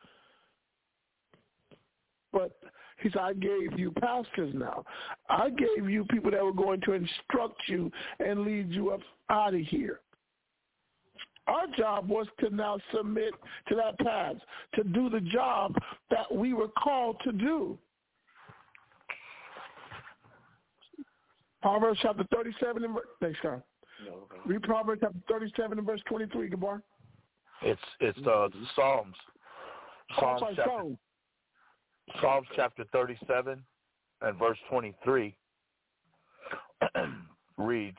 But he said, I gave you pastors now. I gave you people that were going to instruct you and lead you up out of here. Our job was to now submit to that path, to do the job that we were called to do. Proverbs chapter thirty-seven and verse, thanks, Carl. No, okay. Read Proverbs chapter thirty-seven and verse twenty-three, Gabar. It's it's uh, Psalms. Psalms oh, chapter, Psalms. Psalms chapter thirty-seven and verse twenty-three reads,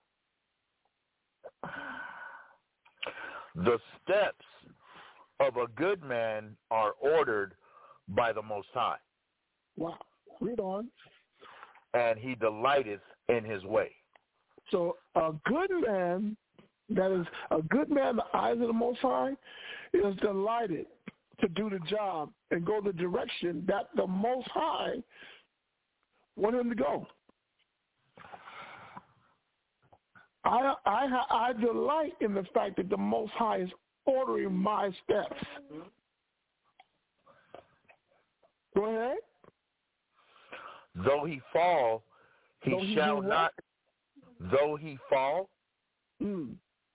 the steps of a good man are ordered by the Most High. Wow. Read on. And he delighteth in his way. So a good man, that is a good man in the eyes of the Most High, is delighted to do the job and go the direction that the Most High want him to go. I, I, I delight in the fact that the Most High is ordering my steps. Go ahead. Though he fall, he though shall he not. Though he fall, mm.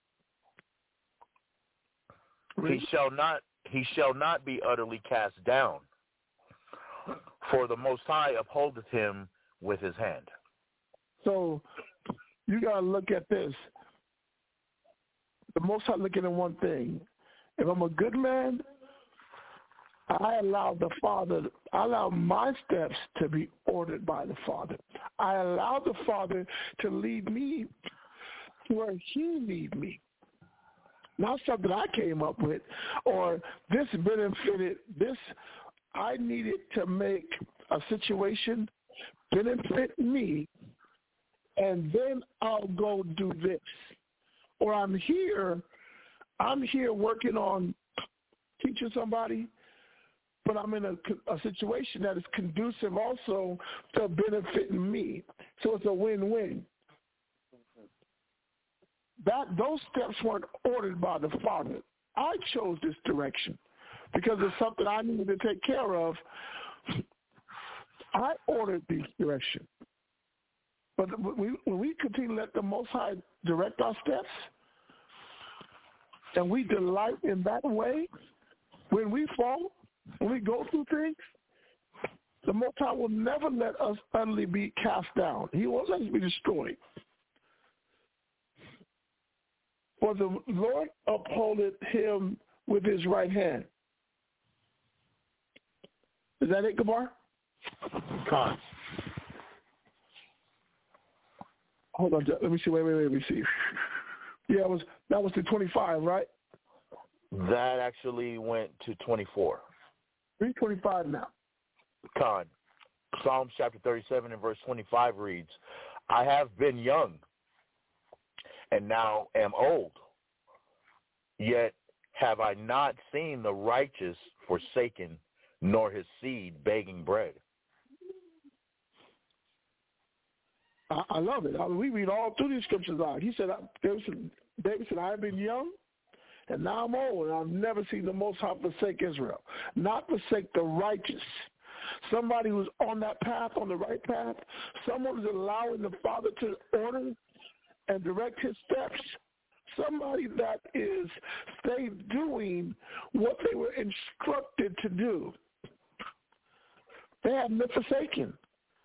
he shall not. He shall not be utterly cast down. For the Most High upholdeth him with his hand. So you got to look at this. The Most High looking at one thing. If I'm a good man, I allow the Father, I allow my steps to be ordered by the Father. I allow the Father to lead me to where he needs me. Not something I came up with, or this benefited, this, I needed to make a situation benefit me, and then I'll go do this. Or I'm here, I'm here working on teaching somebody, but I'm in a, a situation that is conducive also to benefiting me. So it's a win-win. That those steps weren't ordered by the Father. I chose this direction because it's something I needed to take care of. I ordered this direction. But when we continue to let the Most High direct our steps, and we delight in that way, when we fall, when we go through things, the Most High will never let us utterly be cast down. He won't let us be destroyed. For the Lord upholdeth him with his right hand. Is that it, Gabar? Con. Hold on, let me see. Wait, wait, wait. Let me see. Yeah, it was that was the twenty-five, right? That actually went to twenty-four. three twenty-five now. Con. Psalms chapter thirty-seven and verse twenty-five reads, I have been young and now am old, yet have I not seen the righteous forsaken, nor his seed begging bread. I, I love it. I mean, we read all through these scriptures out. He said, David said, David said, I have been young, and now I'm old, and I've never seen the Most High forsake Israel. Not forsake the righteous. Somebody who's on that path, on the right path. Someone who's allowing the Father to order and direct his steps. Somebody that is stay doing what they were instructed to do. They have been forsaken.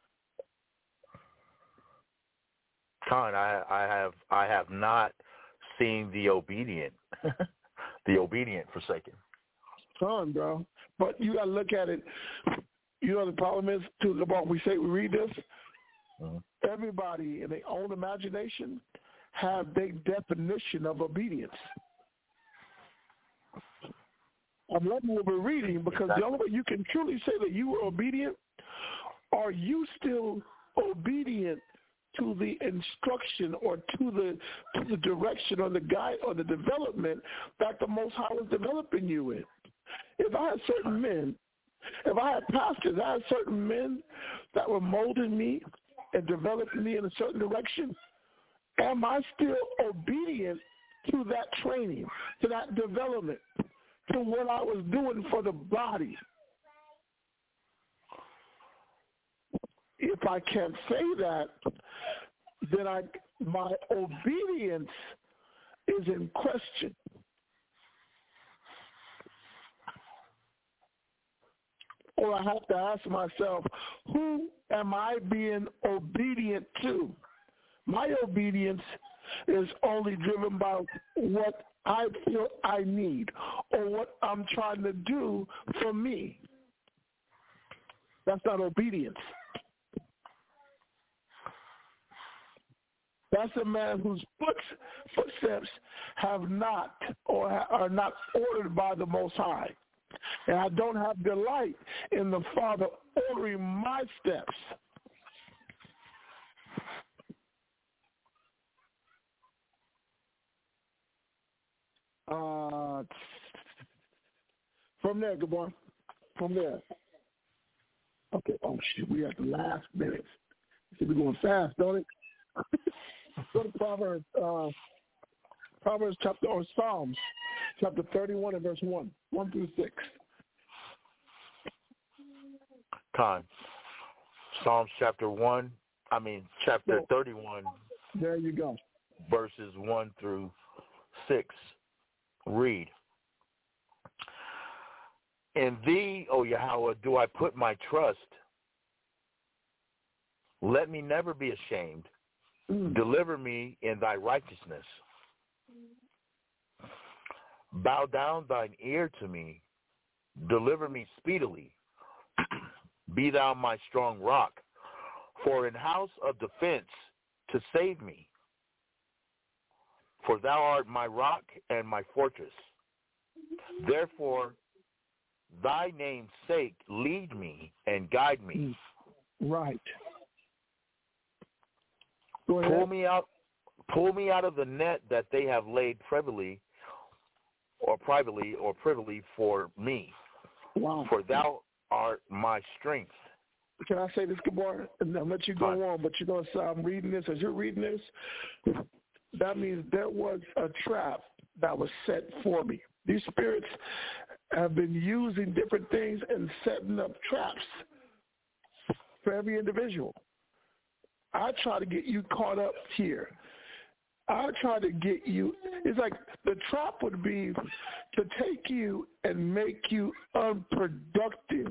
Con, I, I have I have not seen the obedient, the obedient forsaken. Con, bro. But you got to look at it. You know the problem is, too, about we say we read this, mm-hmm. Everybody in their own imagination have their definition of obedience. I'm loving what we're reading because the only way you can truly say that you were obedient, are you still obedient to the instruction or to the to the direction or the guide or the development that the Most High was developing you in? If I had certain men, if I had pastors, I had certain men that were molding me and developing me in a certain direction, am I still obedient to that training, to that development, to what I was doing for the body? If I can't say that, then I my obedience is in question. Or I have to ask myself, who am I being obedient to? My obedience is only driven by what I feel I need or what I'm trying to do for me. That's not obedience. That's a man whose footsteps have not or are not ordered by the Most High. And I don't have delight in the Father ordering my steps. Uh, from there, good boy. From there. Okay, oh shit, we at the last minute. See, we're going fast, don't it? Go to Proverbs, uh, Proverbs chapter, or Psalms, chapter thirty-one and verse one, one through six. Con. Psalms chapter one, I mean chapter so, thirty-one. There you go. Verses one through six. Read. In thee, O Yahweh, do I put my trust. Let me never be ashamed. Mm. Deliver me in thy righteousness. Bow down thine ear to me. Deliver me speedily. Be thou my strong rock. For in house of defense to save me. For thou art my rock and my fortress. Therefore, thy name's sake lead me and guide me. Right. Pull me out, pull me out of the net that they have laid privily, or privately, or privily for me. Wow. For thou art my strength. Can I say this, Gabar? And I'll let you go Fine. on, but you know, so I'm reading this. As you're reading this, that means there was a trap that was set for me. These spirits have been using different things and setting up traps for every individual. I try to get you caught up here. I try to get you, it's like the trap would be to take you and make you unproductive,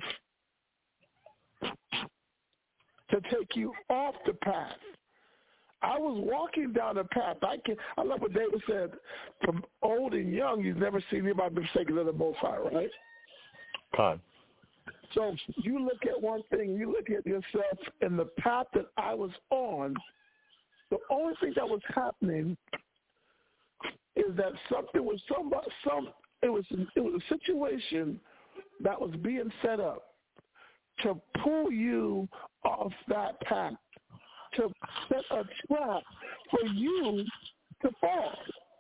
to take you off the path. I was walking down the path. I can. I love what David said. From old and young, you've never seen anybody be forsaken of the Most High, right? Con. So you look at one thing, you look at yourself, and the path that I was on, the only thing that was happening is that something was somebody, some. It was it was a situation that was being set up to pull you off that path, to set a trap for you to fall.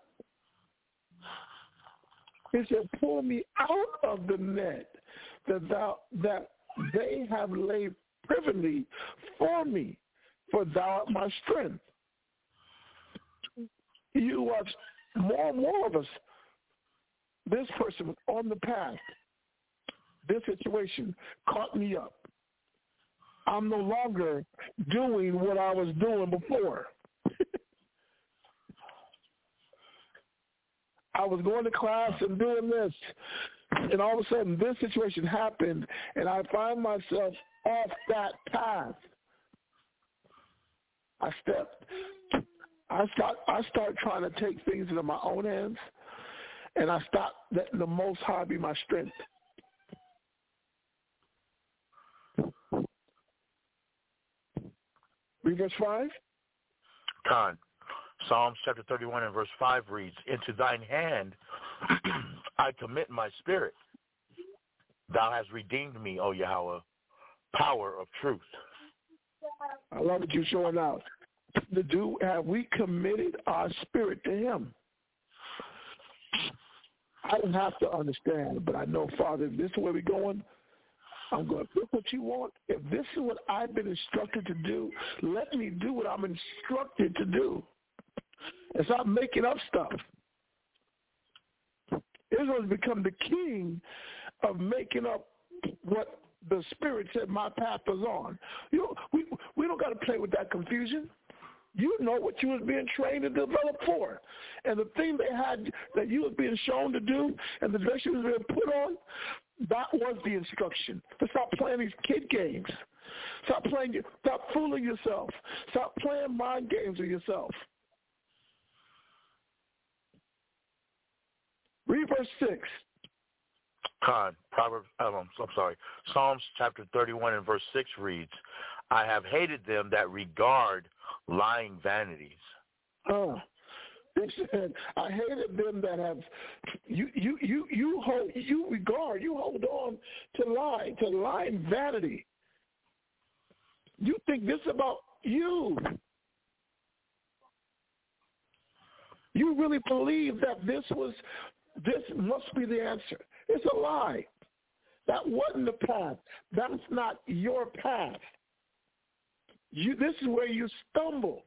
He said, pull me out of the net that thou, that they have laid privily for me, for thou art my strength. You watch more and more of us. This person was on the path. This situation caught me up. I'm no longer doing what I was doing before. I was going to class and doing this, and all of a sudden this situation happened, and I find myself off that path. I stepped. I start. I start trying to take things into my own hands, and I stop letting the Most High be my strength. Read verse five. Con. Psalms chapter thirty-one and verse five reads, into thine hand I commit my spirit. Thou hast redeemed me, O Yahweh, power of truth. I love what you're showing out. The do have we committed our spirit to him? I don't have to understand, but I know, Father, if this is where we're going, I'm going to do what you want. If this is what I've been instructed to do, let me do what I'm instructed to do. And stop making up stuff. Israel's become the king of making up what the Spirit said my path was on. You know, we we don't got to play with that confusion. You know what you was being trained to develop for. And the thing they had that you was being shown to do and the dress you was being put on, that was the instruction. To stop playing these kid games. Stop playing, stop fooling yourself. Stop playing mind games with yourself. Read verse six. Con, Proverbs, um, I'm sorry, Psalms chapter thirty-one and verse six reads, I have hated them that regard lying vanities. Oh, it said, I hated them that have, you, you, you, you hold, you regard, you hold on to lie, to lying vanity. You think this about you. You really believe that this was, this must be the answer. It's a lie. That wasn't the path. That's not your path. You, this is where you stumbled.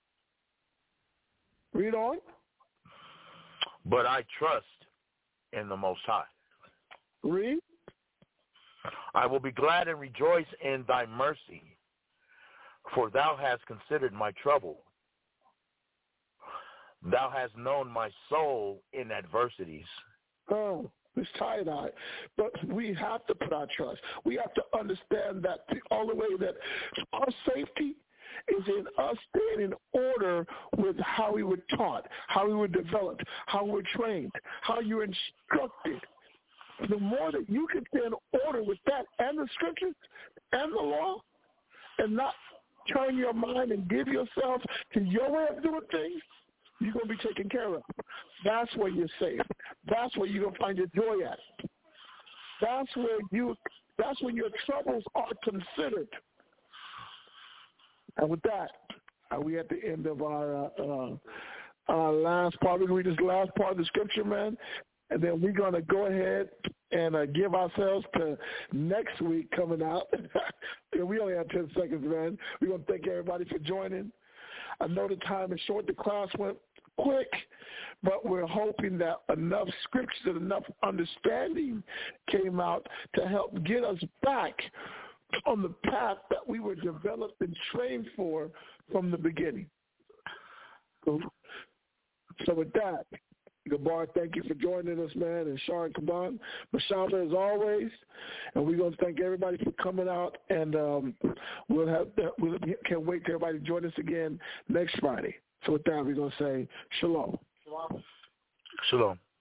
Read on. But I trust in the Most High. Read. I will be glad and rejoice in thy mercy, for thou hast considered my trouble. Thou hast known my soul in adversities. Oh, it's tie-dye. But we have to put our trust. We have to understand that the only way that our safety is in us staying in order with how we were taught, how we were developed, how we were trained, how you were instructed. The more that you can stay in order with that and the scriptures and the law and not turn your mind and give yourself to your way of doing things, you're going to be taken care of. That's where you're safe. That's where you're going to find your joy at. That's where you. That's when your troubles are considered. And with that, are we at the end of our, uh, uh, our last part? We're going to read this last part of the scripture, man, and then we're going to go ahead and uh, give ourselves to next week coming out. We only have ten seconds, man. We want to thank everybody for joining. I know the time is short. The class went quick, but we're hoping that enough scriptures and enough understanding came out to help get us back on the path that we were developed and trained for from the beginning. So, so with that, Gabar, thank you for joining us, man, and Sharon Kaban, Mashallah as always, and we're going to thank everybody for coming out, and um, we'll have we can't wait till everybody join us again next Friday. So with that, we're going to say shalom. Shalom. Shalom.